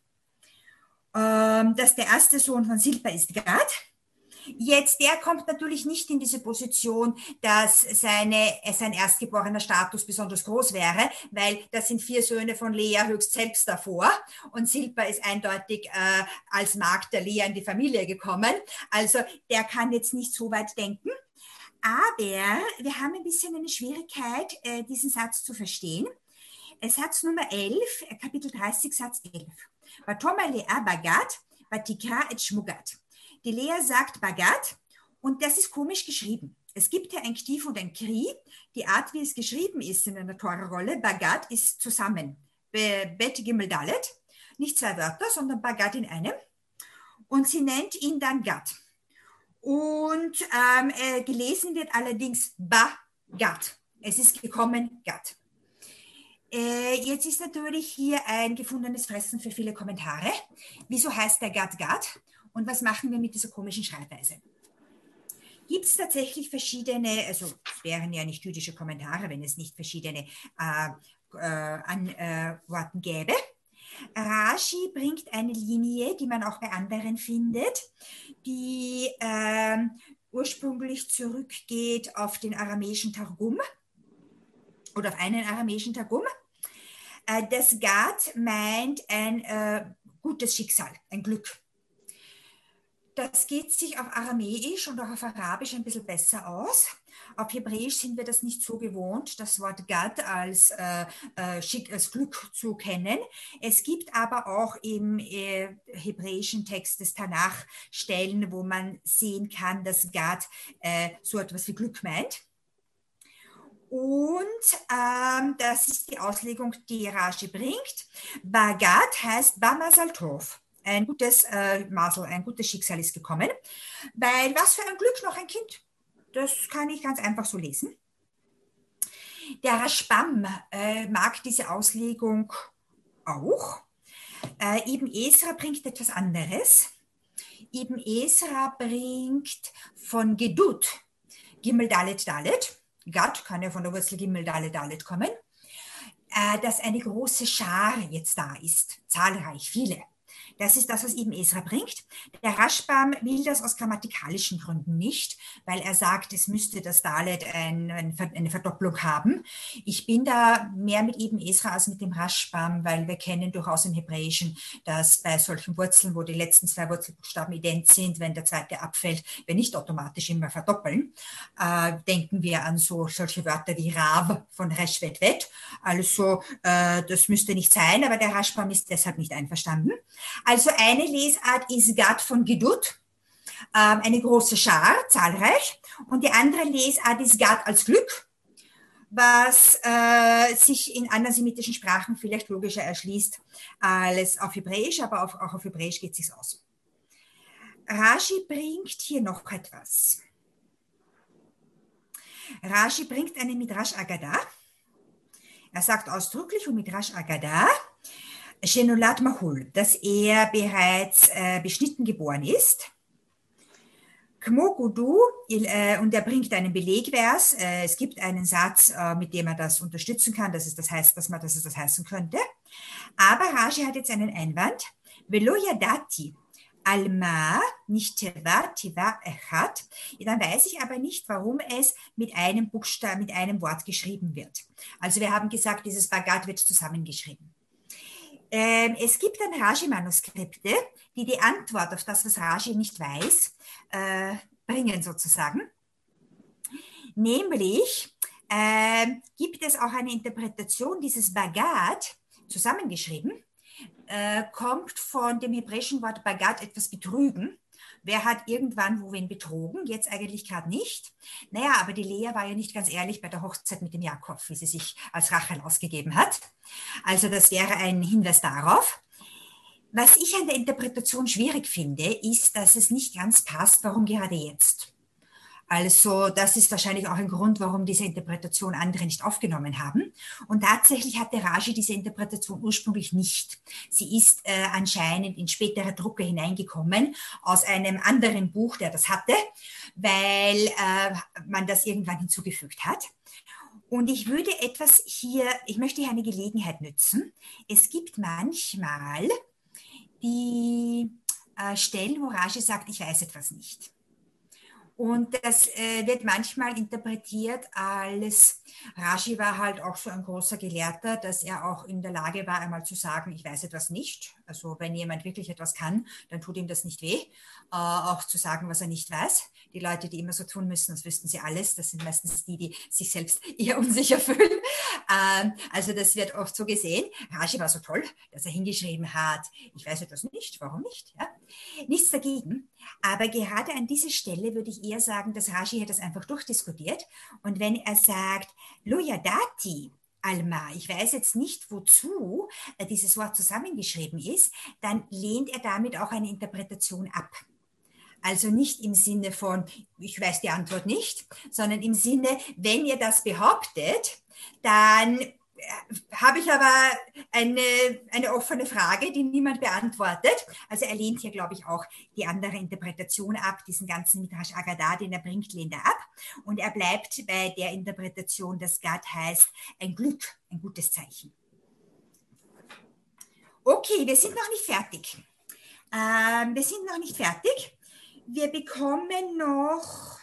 [SPEAKER 1] Ähm, das der erste Sohn von Silpa ist Gad. Jetzt, der kommt natürlich nicht in diese Position, dass seine, sein erstgeborener Status besonders groß wäre, weil das sind vier Söhne von Lea höchst selbst davor und Silpa ist eindeutig äh, als Magd der Lea in die Familie gekommen. Also der kann jetzt nicht so weit denken. Aber wir haben ein bisschen eine Schwierigkeit, äh, diesen Satz zu verstehen. Satz Nummer elf, Kapitel dreißig, Satz elf. Vatoma Lea Bagat, Vatikra et Shmugat. Die Lea sagt Bagat und das ist komisch geschrieben. Es gibt ja ein Ktiv und ein Kri. Die Art, wie es geschrieben ist in einer Torah-Rolle, Bagat ist zusammen. Bet Gimel Dalet, nicht zwei Wörter, sondern Bagat in einem. Und sie nennt ihn dann Gad. Und ähm, äh, gelesen wird allerdings Bagat. Es ist gekommen Gad. Äh, jetzt ist natürlich hier ein gefundenes Fressen für viele Kommentare. Wieso heißt der Gad Gad? Und was machen wir mit dieser komischen Schreibweise? Gibt es tatsächlich verschiedene, also es wären ja nicht jüdische Kommentare, wenn es nicht verschiedene äh, äh, Antworten gäbe. Rashi bringt eine Linie, die man auch bei anderen findet, die äh, ursprünglich zurückgeht auf den aramäischen Targum oder auf einen aramäischen Targum. Äh, das Gad meint ein äh, gutes Schicksal, ein Glück. Das geht sich auf Aramäisch und auch auf Arabisch ein bisschen besser aus. Auf Hebräisch sind wir das nicht so gewohnt, das Wort Gad als, äh, äh, Schick, als Glück zu kennen. Es gibt aber auch im äh, hebräischen Text des Tanach Stellen, wo man sehen kann, dass Gad äh, so etwas wie Glück meint. Und ähm, das ist die Auslegung, die Rashi bringt. Bagat heißt Bamazal Tov. Ein gutes äh, Masel, ein gutes Schicksal ist gekommen. Weil was für ein Glück, noch ein Kind. Das kann ich ganz einfach so lesen. Der Rashbam äh, mag diese Auslegung auch. Äh, Ibn Esra bringt etwas anderes. Ibn Esra bringt von Gedut Gimel Dalet Dalet. Gad kann ja von der Wurzel Gimel Dalet Dalet kommen. Äh, dass eine große Schar jetzt da ist. Zahlreich, viele. Das ist das, was Ibn Esra bringt. Der Rashbam will das aus grammatikalischen Gründen nicht, weil er sagt, es müsste das Dalet ein, ein, eine Verdopplung haben. Ich bin da mehr mit Ibn Esra als mit dem Rashbam, weil wir kennen durchaus im Hebräischen, dass bei solchen Wurzeln, wo die letzten zwei Wurzelbuchstaben ident sind, wenn der zweite abfällt, wir nicht automatisch immer verdoppeln. Äh, denken wir an so solche Wörter wie Rav von Resh Vet Vet. Also äh, das müsste nicht sein, aber der Rashbam ist deshalb nicht einverstanden. Also eine Lesart ist Gad von Gedut ähm, eine große Schar, zahlreich, und die andere lesen auch das Gad als Glück, was äh, sich in anderen semitischen Sprachen vielleicht logischer erschließt als auf Hebräisch, aber auf, auch auf Hebräisch geht es sich aus. Rashi bringt hier noch etwas. Rashi bringt eine Midrash Agadah. Er sagt ausdrücklich um Midrash Agadah, Shenolat Mahul, dass er bereits äh, beschnitten geboren ist. Kmo Gudu, äh, und er bringt einen Belegvers. Äh, es gibt einen Satz, äh, mit dem er das unterstützen kann, dass es das heißt, dass man, dass es das heißen könnte. Aber Rashi hat jetzt einen Einwand. Velo yadati alma, nicht teva, teva echat. Dann weiß ich aber nicht, warum es mit einem Buchstaben, mit einem Wort geschrieben wird. Also wir haben gesagt, dieses Bagat wird zusammengeschrieben. Ähm, es gibt dann Rashi-Manuskripte, die die Antwort auf das, was Rashi nicht weiß, äh, bringen sozusagen. Nämlich äh, gibt es auch eine Interpretation dieses Bagat, zusammengeschrieben, äh, kommt von dem hebräischen Wort Bagat, etwas betrügen. Wer hat irgendwann wo wen betrogen? Jetzt eigentlich gerade nicht. Naja, aber die Lea war ja nicht ganz ehrlich bei der Hochzeit mit dem Jakob, wie sie sich als Rachel ausgegeben hat. Also das wäre ein Hinweis darauf. Was ich an der Interpretation schwierig finde, ist, dass es nicht ganz passt, warum gerade jetzt. Also das ist wahrscheinlich auch ein Grund, warum diese Interpretation andere nicht aufgenommen haben. Und tatsächlich hatte Rashi diese Interpretation ursprünglich nicht. Sie ist äh, anscheinend in spätere Drucke hineingekommen aus einem anderen Buch, der das hatte, weil äh, man das irgendwann hinzugefügt hat. Und ich würde etwas hier, ich möchte hier eine Gelegenheit nützen. Es gibt manchmal die äh, Stellen, wo Rashi sagt, ich weiß etwas nicht. Und das äh, wird manchmal interpretiert als, Rashi war halt auch so ein großer Gelehrter, dass er auch in der Lage war, einmal zu sagen, ich weiß etwas nicht. Also wenn jemand wirklich etwas kann, dann tut ihm das nicht weh, äh, auch zu sagen, was er nicht weiß. Die Leute, die immer so tun müssen, als wüssten sie alles, das sind meistens die, die sich selbst eher unsicher fühlen. Ähm, also das wird oft so gesehen. Rashi war so toll, dass er hingeschrieben hat, ich weiß etwas nicht, warum nicht? Ja? Nichts dagegen. Aber gerade an dieser Stelle würde ich eher sagen, dass Rashi hat das einfach durchdiskutiert. Und wenn er sagt, Lo yadati alma, ich weiß jetzt nicht, wozu dieses Wort zusammengeschrieben ist, dann lehnt er damit auch eine Interpretation ab. Also nicht im Sinne von, ich weiß die Antwort nicht, sondern im Sinne, wenn ihr das behauptet, dann habe ich aber eine, eine offene Frage, die niemand beantwortet. Also er lehnt hier, glaube ich, auch die andere Interpretation ab, diesen ganzen Midrash Agadah, den er bringt, lehnt er ab. Und er bleibt bei der Interpretation, dass Gad heißt ein Glück, ein gutes Zeichen. Okay, wir sind noch nicht fertig. Ähm, wir sind noch nicht fertig. Wir bekommen noch...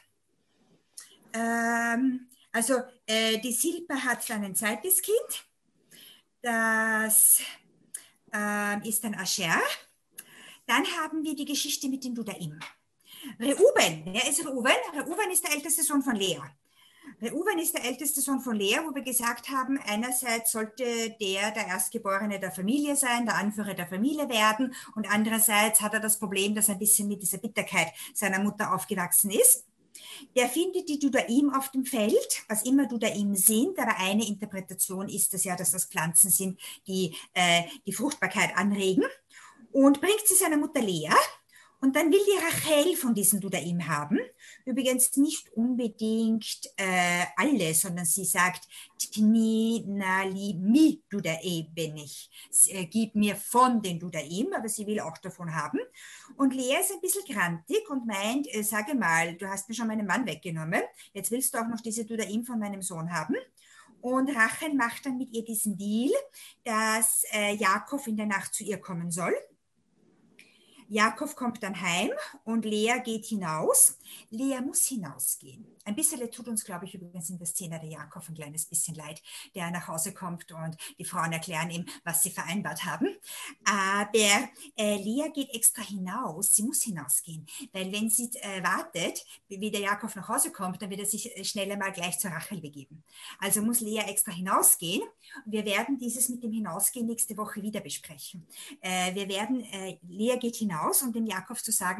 [SPEAKER 1] Ähm, Also äh, die Silpa hat dann ein zweites Kind, das äh, ist dann Asher. Dann haben wir die Geschichte mit den Dudaim. Reuben, wer ist Reuben? Reuben ist der älteste Sohn von Lea. Reuben ist der älteste Sohn von Lea, wo wir gesagt haben, einerseits sollte der der Erstgeborene der Familie sein, der Anführer der Familie werden, und andererseits hat er das Problem, dass er ein bisschen mit dieser Bitterkeit seiner Mutter aufgewachsen ist. Der findet die Dudaim auf dem Feld, was immer Dudaim sind, aber eine Interpretation ist es ja, dass das Pflanzen sind, die äh, die Fruchtbarkeit anregen, und bringt sie seiner Mutter Lea. Und dann will die Rachel von diesen Dudaim haben. Übrigens nicht unbedingt äh, alle, sondern sie sagt, Tni nali mi Dudae bin ich. Äh, gib mir von den Dudaim, aber sie will auch davon haben. Und Lea ist ein bisschen grantig und meint, äh, sage mal, du hast mir schon meinen Mann weggenommen, jetzt willst du auch noch diese Dudaim von meinem Sohn haben. Und Rachel macht dann mit ihr diesen Deal, dass äh, Jakob in der Nacht zu ihr kommen soll. Jakob kommt dann heim und Lea geht hinaus. Lea muss hinausgehen. Ein bisschen tut uns, glaube ich, übrigens in der Szene der Jakob ein kleines bisschen leid, der nach Hause kommt und die Frauen erklären ihm, was sie vereinbart haben. Aber äh, Lea geht extra hinaus. Sie muss hinausgehen, weil wenn sie äh, wartet, wie der Jakob nach Hause kommt, dann wird er sich schneller mal gleich zur Rachel begeben. Also muss Lea extra hinausgehen. Wir werden dieses mit dem Hinausgehen nächste Woche wieder besprechen. Äh, wir werden, äh, Lea geht hinaus, um dem Jakob zu sagen, du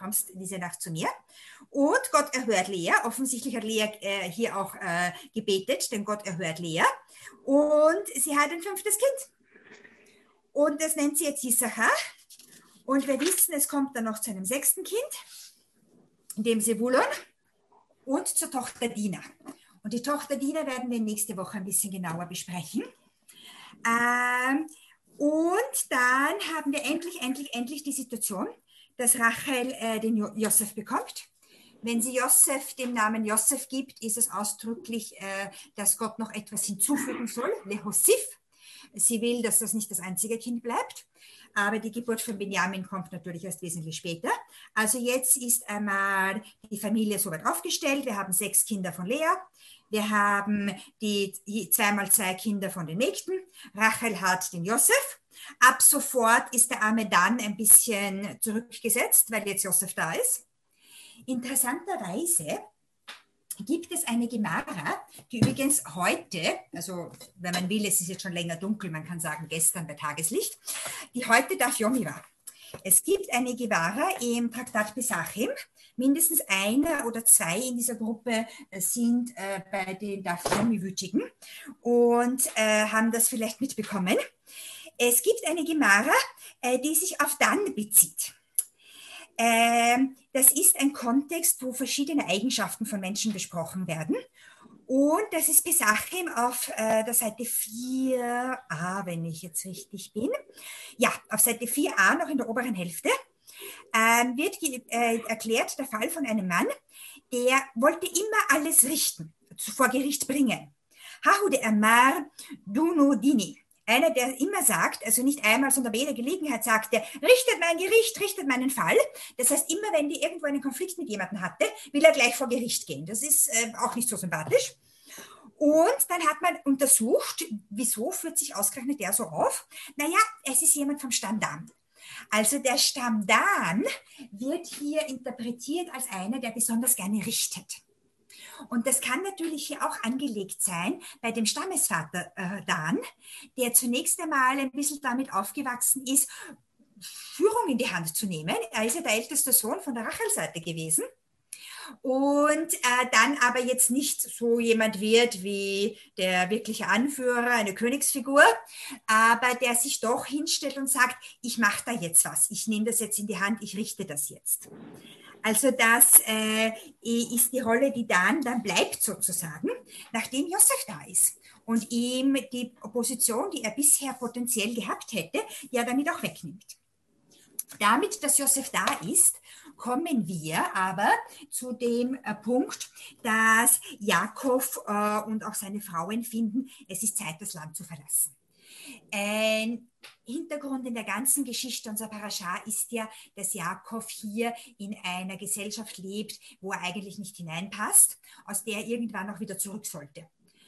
[SPEAKER 1] kommst diese Nacht zu mir. Und Gott erhört Lea. Offensichtlich hat Lea äh, hier auch äh, gebetet, denn Gott erhört Lea. Und sie hat ein fünftes Kind. Und das nennt sie jetzt Issachar. Und wir wissen, es kommt dann noch zu einem sechsten Kind, dem Sebulon, und zur Tochter Dina. Und die Tochter Dina werden wir nächste Woche ein bisschen genauer besprechen. Ähm, und dann haben wir endlich, endlich, endlich die Situation, dass Rachel äh, den jo- Josef bekommt. Wenn sie Josef den Namen Josef gibt, ist es ausdrücklich, äh, dass Gott noch etwas hinzufügen soll, Lehosif. Sie will, dass das nicht das einzige Kind bleibt, aber die Geburt von Benjamin kommt natürlich erst wesentlich später. Also jetzt ist einmal die Familie soweit aufgestellt. Wir haben sechs Kinder von Lea. Wir haben die zweimal zwei Kinder von den Mägden. Rachel hat den Josef. Ab sofort ist der arme Dan ein bisschen zurückgesetzt, weil jetzt Josef da ist. Interessanterweise gibt es eine Gemara, die übrigens heute, also wenn man will, es ist jetzt schon länger dunkel, man kann sagen gestern bei Tageslicht, die heute Daf Yomi war. Es gibt eine Gemara im Traktat Pesachim, mindestens einer oder zwei in dieser Gruppe sind äh, bei den Daf Yomi-Wütigen und äh, haben das vielleicht mitbekommen. Es gibt eine Gemara, äh, die sich auf Dan bezieht. Das ist ein Kontext, wo verschiedene Eigenschaften von Menschen besprochen werden. Und das ist Pesachim auf äh, der Seite vier a, wenn ich jetzt richtig bin. Ja, auf Seite vier a, noch in der oberen Hälfte, äh, wird äh, erklärt der Fall von einem Mann, der wollte immer alles richten, vor Gericht bringen. Hahude Amar Duno Dini. Einer, der immer sagt, also nicht einmal, sondern bei jeder Gelegenheit sagt, der richtet mein Gericht, richtet meinen Fall. Das heißt, immer wenn die irgendwo einen Konflikt mit jemandem hatte, will er gleich vor Gericht gehen. Das ist äh, auch nicht so sympathisch. Und dann hat man untersucht, wieso führt sich ausgerechnet der so auf? Naja, es ist jemand vom Stamm Dan. Also der Stamm Dan wird hier interpretiert als einer, der besonders gerne richtet. Und das kann natürlich hier auch angelegt sein bei dem Stammesvater äh, Dan, der zunächst einmal ein bisschen damit aufgewachsen ist, Führung in die Hand zu nehmen. Er ist ja der älteste Sohn von der Rachel-Seite gewesen. Und äh, dann aber jetzt nicht so jemand wird wie der wirkliche Anführer, eine Königsfigur, aber der sich doch hinstellt und sagt, ich mache da jetzt was, ich nehme das jetzt in die Hand, ich richte das jetzt. Also das äh, ist die Rolle, die Dan dann bleibt sozusagen, nachdem Josef da ist und ihm die Position, die er bisher potenziell gehabt hätte, ja damit auch wegnimmt. Damit, dass Josef da ist, kommen wir aber zu dem äh, Punkt, dass Jakob äh, und auch seine Frauen finden, es ist Zeit, das Land zu verlassen. Ein Hintergrund in der ganzen Geschichte unserer Parascha ist ja, dass Jakob hier in einer Gesellschaft lebt, wo er eigentlich nicht hineinpasst, aus der er irgendwann auch wieder zurück sollte.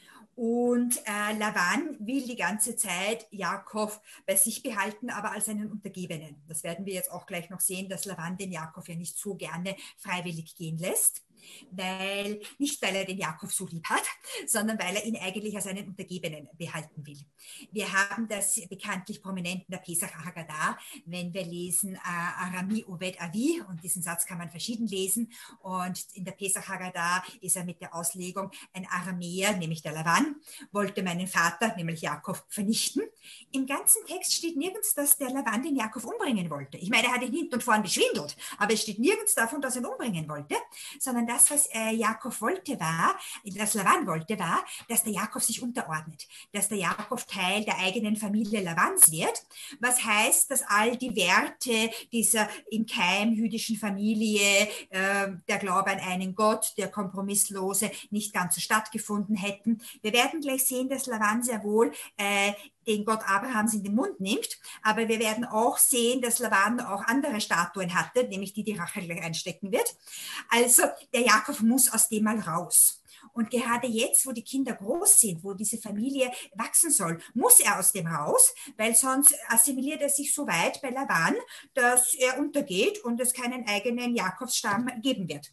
[SPEAKER 1] Und äh, Lavan will die ganze Zeit Jakob bei sich behalten, aber als einen Untergebenen. Das werden wir jetzt auch gleich noch sehen, dass Lavan den Jakob ja nicht so gerne freiwillig gehen lässt. Weil, nicht weil er den Jakob so lieb hat, sondern weil er ihn eigentlich als einen Untergebenen behalten will. Wir haben das bekanntlich prominent in der Pesach Haggadah, wenn wir lesen äh, Arami Oved Avi, und diesen Satz kann man verschieden lesen, und in der Pesach Haggadah ist er mit der Auslegung, ein Aramäer, nämlich der Lavan, wollte meinen Vater, nämlich Jakob, vernichten. Im ganzen Text steht nirgends, dass der Lavan den Jakob umbringen wollte. Ich meine, er hat ihn hinten und vorn beschwindelt, aber es steht nirgends davon, dass er ihn umbringen wollte, sondern das, was äh, Jakob wollte, war, was Lavan wollte, war, dass der Jakob sich unterordnet, dass der Jakob Teil der eigenen Familie Lavans wird, was heißt, dass all die Werte dieser im Keim jüdischen Familie, äh, der Glaube an einen Gott, der Kompromisslose, nicht ganz so stattgefunden hätten. Wir werden gleich sehen, dass Lavan sehr wohl äh, den Gott Abrahams in den Mund nimmt, aber wir werden auch sehen, dass Lavan auch andere Statuen hatte, nämlich die, die Rachel gleich einstecken wird. Also der Jakob muss aus dem mal raus. Und gerade jetzt, wo die Kinder groß sind, wo diese Familie wachsen soll, muss er aus dem raus, weil sonst assimiliert er sich so weit bei Lavan, dass er untergeht und es keinen eigenen Jakobsstamm geben wird.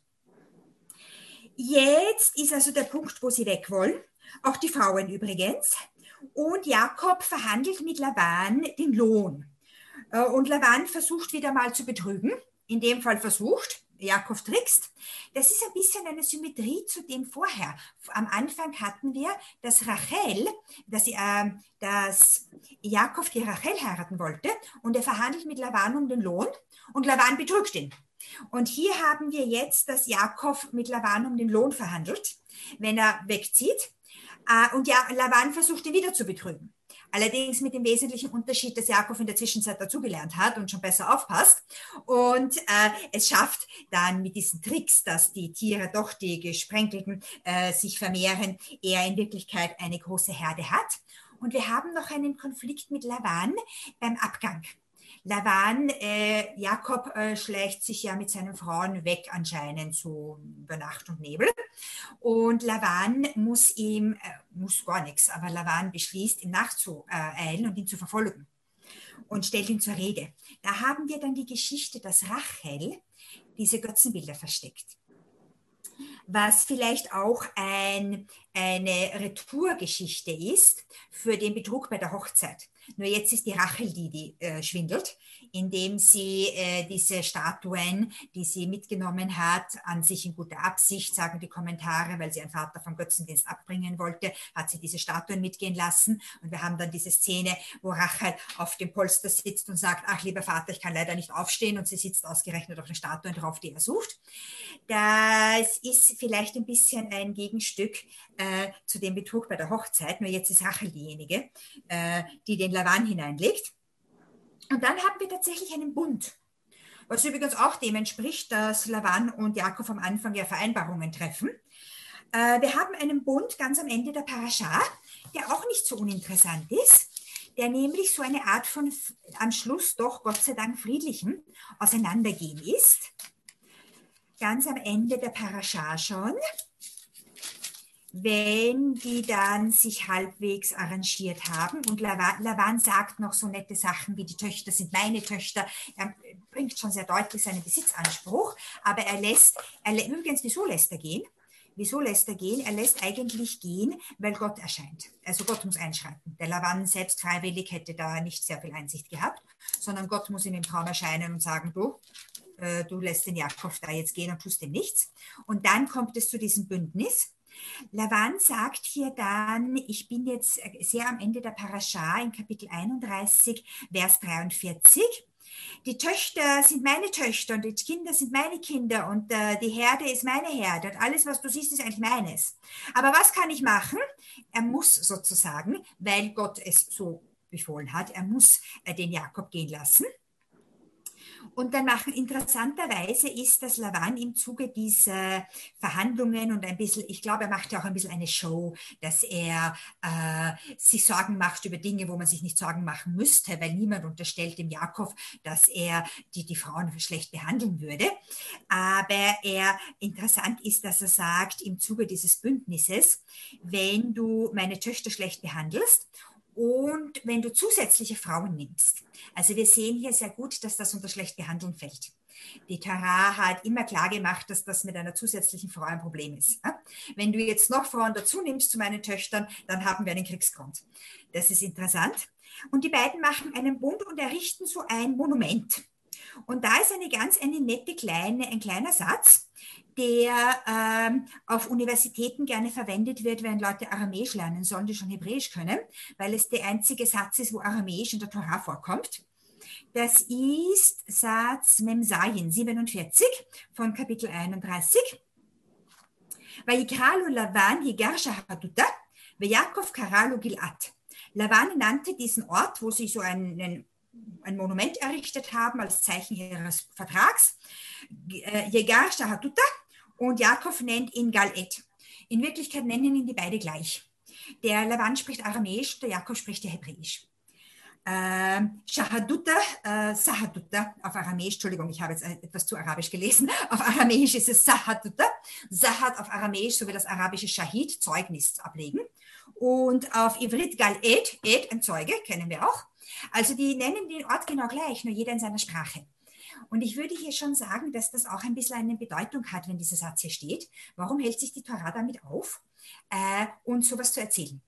[SPEAKER 1] Jetzt ist also der Punkt, wo sie weg wollen, auch die Frauen übrigens. Und Jakob verhandelt mit Lavan den Lohn. Und Lavan versucht wieder mal zu betrügen, in dem Fall versucht, Jakob trickst. Das ist ein bisschen eine Symmetrie zu dem vorher. Am Anfang hatten wir, dass Rachel, dass, äh, dass Jakob die Rachel heiraten wollte und er verhandelt mit Laban um den Lohn und Laban betrügt ihn. Und hier haben wir jetzt, dass Jakob mit Laban um den Lohn verhandelt, wenn er wegzieht. Äh, und ja, Laban versucht ihn wieder zu betrügen. Allerdings mit dem wesentlichen Unterschied, dass Jakob in der Zwischenzeit dazugelernt hat und schon besser aufpasst und äh, es schafft dann mit diesen Tricks, dass die Tiere doch, die gesprenkelten, äh, sich vermehren, er in Wirklichkeit eine große Herde hat. Und wir haben noch einen Konflikt mit Laban beim Abgang. Laban, äh, Jakob äh, schlägt sich ja mit seinen Frauen weg anscheinend so über Nacht und Nebel. Und Laban muss ihm, äh, muss gar nichts, aber Laban beschließt, ihm nachzueilen und ihn zu verfolgen und stellt ihn zur Rede. Da haben wir dann die Geschichte, dass Rachel diese Götzenbilder versteckt. Was vielleicht auch ein, eine Retourgeschichte ist für den Betrug bei der Hochzeit. Nur jetzt ist die Rachel die, die äh, schwindelt, indem sie äh, diese Statuen, die sie mitgenommen hat, an sich in guter Absicht, sagen die Kommentare, weil sie einen Vater vom Götzendienst abbringen wollte, hat sie diese Statuen mitgehen lassen. Und wir haben dann diese Szene, wo Rachel auf dem Polster sitzt und sagt, ach lieber Vater, ich kann leider nicht aufstehen. Und sie sitzt ausgerechnet auf den Statuen drauf, die er sucht. Das ist vielleicht ein bisschen ein Gegenstück äh, zu dem Betrug bei der Hochzeit. Nur jetzt ist Rachel diejenige, äh, die den Laban hineinlegt. Und dann haben wir tatsächlich einen Bund, was übrigens auch dem entspricht, dass Laban und Jakob am Anfang ja Vereinbarungen treffen. Äh, wir haben einen Bund ganz am Ende der Parascha, der auch nicht so uninteressant ist, der nämlich so eine Art von am Schluss doch Gott sei Dank friedlichem Auseinandergehen ist. Ganz am Ende der Parascha schon, wenn die dann sich halbwegs arrangiert haben und Laban, Laban sagt noch so nette Sachen wie die Töchter sind meine Töchter, er bringt schon sehr deutlich seinen Besitzanspruch, aber er lässt, er, übrigens, wieso lässt er gehen? Wieso lässt er gehen? Er lässt eigentlich gehen, weil Gott erscheint. Also Gott muss einschreiten. Der Laban selbst freiwillig hätte da nicht sehr viel Einsicht gehabt, sondern Gott muss ihm im Traum erscheinen und sagen, du, äh, du lässt den Jakob da jetzt gehen und tust ihm nichts. Und dann kommt es zu diesem Bündnis. Laban sagt hier dann, ich bin jetzt sehr am Ende der Parascha in Kapitel einunddreißig, Vers dreiundvierzig. Die Töchter sind meine Töchter und die Kinder sind meine Kinder und äh, die Herde ist meine Herde und alles, was du siehst, ist eigentlich meines. Aber was kann ich machen? Er muss sozusagen, weil Gott es so befohlen hat, er muss äh, den Jakob gehen lassen. Und dann machen, interessanterweise ist, dass Laban im Zuge dieser Verhandlungen und ein bisschen, ich glaube, er macht ja auch ein bisschen eine Show, dass er äh, sich Sorgen macht über Dinge, wo man sich nicht Sorgen machen müsste, weil niemand unterstellt dem Jakob, dass er die, die Frauen schlecht behandeln würde. Aber er, interessant ist, dass er sagt, im Zuge dieses Bündnisses, wenn du meine Töchter schlecht behandelst, und wenn du zusätzliche Frauen nimmst, also wir sehen hier sehr gut, dass das unter schlecht behandeln fällt. Die Torah hat immer klar gemacht, dass das mit einer zusätzlichen Frau ein Problem ist. Wenn du jetzt noch Frauen dazu nimmst zu meinen Töchtern, dann haben wir einen Kriegsgrund. Das ist interessant. Und die beiden machen einen Bund und errichten so ein Monument. Und da ist eine ganz eine nette kleine, ein kleiner Satz, der ähm, auf Universitäten gerne verwendet wird, wenn Leute Aramäisch lernen sollen, die schon Hebräisch können, weil es der einzige Satz ist, wo Aramäisch in der Torah vorkommt. Das ist Satz Memsayin siebenundvierzig von Kapitel einunddreißig. Vayikra lo Lavan Yegar Shahaduta, Vayakov Karalo Gilad. Lavan nannte diesen Ort, wo sie so einen ein Monument errichtet haben als Zeichen ihres Vertrags, Yegar Shahaduta, und Jakob nennt ihn Gal-Ed. In Wirklichkeit nennen ihn die beide gleich. Der Laban spricht Aramäisch, der Jakob spricht Hebräisch. Äh, Shahaduta, äh, Sahaduta auf Aramäisch, Entschuldigung, ich habe jetzt etwas zu Arabisch gelesen, auf Aramäisch ist es Sahaduta, Sahat auf Aramäisch, so wie das arabische Shahid, Zeugnis ablegen, und auf Ivrit Gal-Ed, Ed, ein Zeuge, kennen wir auch. Also die nennen den Ort genau gleich, nur jeder in seiner Sprache. Und ich würde hier schon sagen, dass das auch ein bisschen eine Bedeutung hat, wenn dieser Satz hier steht. Warum hält sich die Torah damit auf, äh, uns sowas zu erzählen?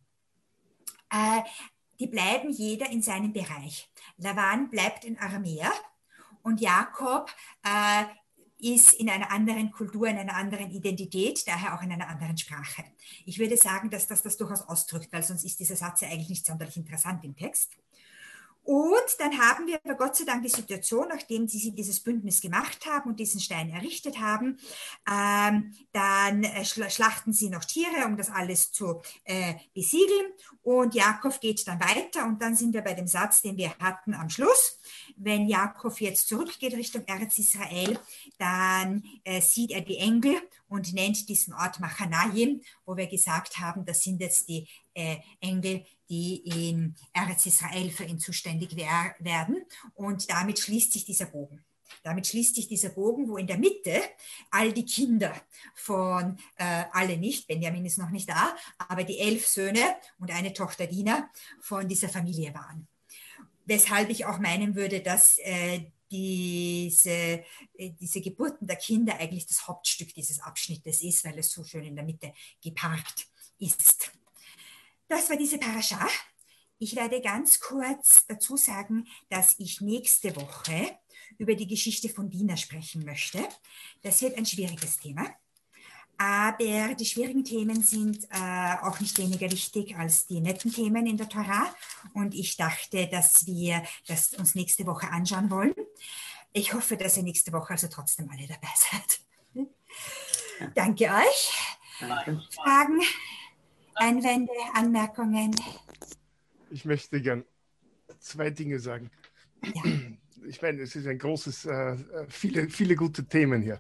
[SPEAKER 1] Äh, die bleiben jeder in seinem Bereich. Laban bleibt in Aramäer und Jakob äh, ist in einer anderen Kultur, in einer anderen Identität, daher auch in einer anderen Sprache. Ich würde sagen, dass das das durchaus ausdrückt, weil sonst ist dieser Satz ja eigentlich nicht sonderlich interessant im Text. Und dann haben wir aber Gott sei Dank die Situation, nachdem sie dieses Bündnis gemacht haben und diesen Stein errichtet haben, ähm, dann äh, schlachten sie noch Tiere, um das alles zu äh, besiegeln. Und Jakob geht dann weiter und dann sind wir bei dem Satz, den wir hatten am Schluss. Wenn Jakob jetzt zurückgeht Richtung Eretz Israel, dann äh, sieht er die Engel und nennt diesen Ort Machanayim, wo wir gesagt haben, das sind jetzt die äh, Engel, die in Eretz Israel für ihn zuständig wer- werden. Und damit schließt sich dieser Bogen. Damit schließt sich dieser Bogen, wo in der Mitte all die Kinder von, äh, alle nicht, Benjamin ist noch nicht da, aber die elf Söhne und eine Tochter Dina von dieser Familie waren. Weshalb ich auch meinen würde, dass äh, diese, äh, diese Geburten der Kinder eigentlich das Hauptstück dieses Abschnittes ist, weil es so schön in der Mitte geparkt ist. Das war diese Parascha. Ich werde ganz kurz dazu sagen, dass ich nächste Woche über die Geschichte von Dina sprechen möchte. Das wird ein schwieriges Thema. Aber die schwierigen Themen sind äh, auch nicht weniger wichtig als die netten Themen in der Torah. Und ich dachte, dass wir das uns nächste Woche anschauen wollen. Ich hoffe, dass ihr nächste Woche also trotzdem alle dabei seid. Ja. Danke euch. Danke. Fragen, Einwände, Anmerkungen?
[SPEAKER 3] Ich möchte gern zwei Dinge sagen.
[SPEAKER 1] Ja.
[SPEAKER 3] Ich meine, es ist ein großes, äh, viele, viele gute Themen hier.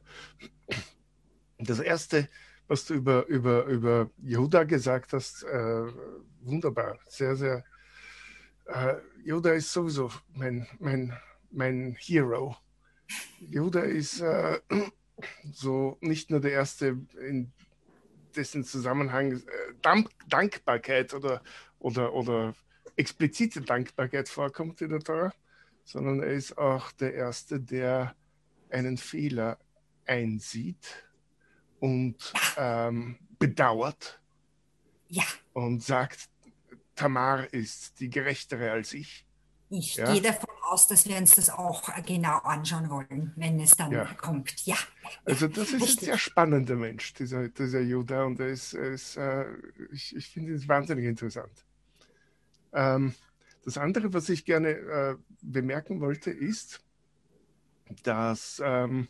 [SPEAKER 3] Das erste, was du über, über, über Jehuda gesagt hast, äh, wunderbar, sehr, sehr. Äh, Jehuda ist sowieso mein, mein, mein Hero. Jehuda ist äh, so nicht nur der erste, in dessen Zusammenhang äh, Dank, Dankbarkeit oder, oder, oder explizite Dankbarkeit vorkommt in der Torah, sondern er ist auch der Erste, der einen Fehler einsieht und ähm, bedauert,
[SPEAKER 1] ja,
[SPEAKER 3] und sagt, Tamar ist die Gerechtere als ich.
[SPEAKER 1] Ich
[SPEAKER 3] ja?
[SPEAKER 1] gehe davon aus, dass wir uns das auch genau anschauen wollen, wenn es dann
[SPEAKER 3] ja.
[SPEAKER 1] kommt. Ja,
[SPEAKER 3] also das
[SPEAKER 1] ja,
[SPEAKER 3] ist
[SPEAKER 1] richtig.
[SPEAKER 3] ein sehr spannender Mensch, dieser, dieser Judah, und er ist, er ist, äh, ich, ich finde es wahnsinnig interessant. Ähm, das andere, was ich gerne äh, bemerken wollte, ist, dass ähm,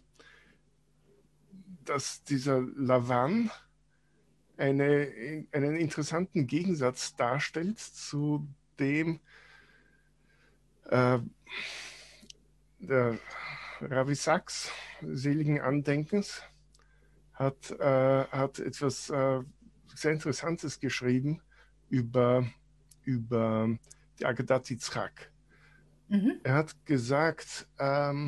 [SPEAKER 3] dass dieser Lavan eine, einen interessanten Gegensatz darstellt zu dem äh, der Ravi Sachs, seligen Andenkens, hat, äh, hat etwas äh, sehr Interessantes geschrieben über, über die Agadat Yitzchak.
[SPEAKER 1] Mhm.
[SPEAKER 3] Er hat gesagt, ähm,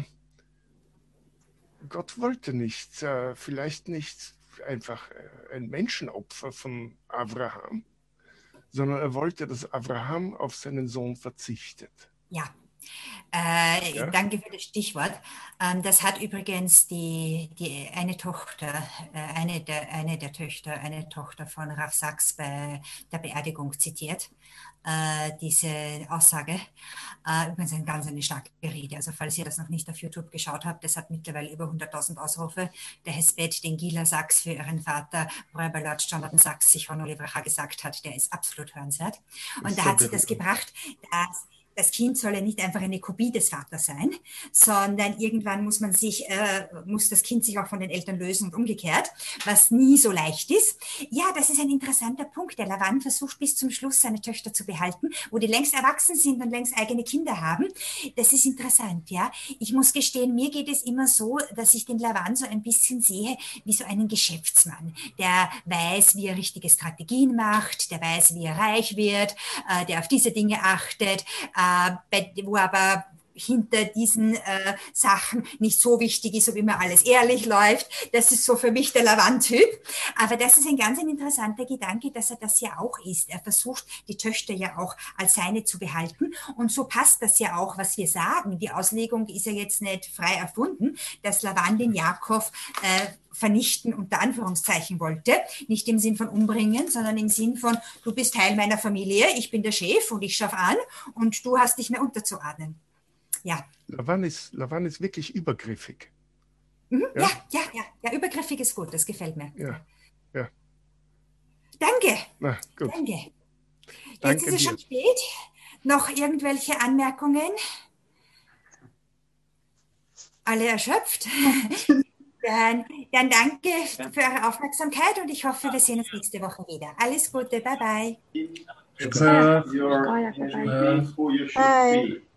[SPEAKER 3] Gott wollte nicht, äh, vielleicht nicht einfach ein Menschenopfer von Abraham, sondern er wollte, dass Abraham auf seinen Sohn verzichtet.
[SPEAKER 1] Ja. Äh,
[SPEAKER 3] Ja?
[SPEAKER 1] Danke für das Stichwort. Ähm, das hat übrigens die, die eine Tochter, äh, eine, der, eine der Töchter, eine Tochter von Rav Sachs bei der Beerdigung zitiert, äh, diese Aussage. Äh, übrigens eine ganz eine starke Rede. Also falls ihr das noch nicht auf YouTube geschaut habt, das hat mittlerweile über hunderttausend Ausrufe. Der Hesbet, den Gila Sachs für ihren Vater, Rebbe Lord Jonathan Sachs, sich von Olivracha gesagt hat, der ist absolut hörenswert. Und da hat sie das gebracht, dass das Kind soll ja nicht einfach eine Kopie des Vaters sein, sondern irgendwann muss man sich, äh, muss das Kind sich auch von den Eltern lösen und umgekehrt, was nie so leicht ist. Ja, das ist ein interessanter Punkt. Der Lavan versucht bis zum Schluss seine Töchter zu behalten, wo die längst erwachsen sind und längst eigene Kinder haben. Das ist interessant, ja. Ich muss gestehen, mir geht es immer so, dass ich den Lavan so ein bisschen sehe wie so einen Geschäftsmann, der weiß, wie er richtige Strategien macht, der weiß, wie er reich wird, äh, der auf diese Dinge achtet, wo aber hinter diesen äh, Sachen nicht so wichtig ist, ob immer alles ehrlich läuft. Das ist so für mich der Lavan-Typ. Aber das ist ein ganz ein interessanter Gedanke, dass er das ja auch ist. Er versucht, die Töchter ja auch als seine zu behalten. Und so passt das ja auch, was wir sagen. Die Auslegung ist ja jetzt nicht frei erfunden, dass Lavan den Jakob äh, vernichten, unter Anführungszeichen wollte. Nicht im Sinn von umbringen, sondern im Sinn von, du bist Teil meiner Familie, ich bin der Chef und ich schaffe an und du hast dich mir unterzuordnen. Ja.
[SPEAKER 3] Lavan ist, Lavan ist wirklich übergriffig.
[SPEAKER 1] Mhm. Ja? Ja, ja, ja, ja. Übergriffig ist gut, das gefällt mir.
[SPEAKER 3] Ja, ja.
[SPEAKER 1] Danke.
[SPEAKER 3] Na, gut.
[SPEAKER 1] Danke. Jetzt
[SPEAKER 3] Danke
[SPEAKER 1] ist es
[SPEAKER 3] dir.
[SPEAKER 1] schon spät. Noch irgendwelche Anmerkungen? Alle erschöpft? Dann, dann danke für eure Aufmerksamkeit und ich hoffe, wir sehen uns nächste Woche wieder. Alles Gute, bye bye.
[SPEAKER 4] It's uh, your, uh,
[SPEAKER 5] Bye.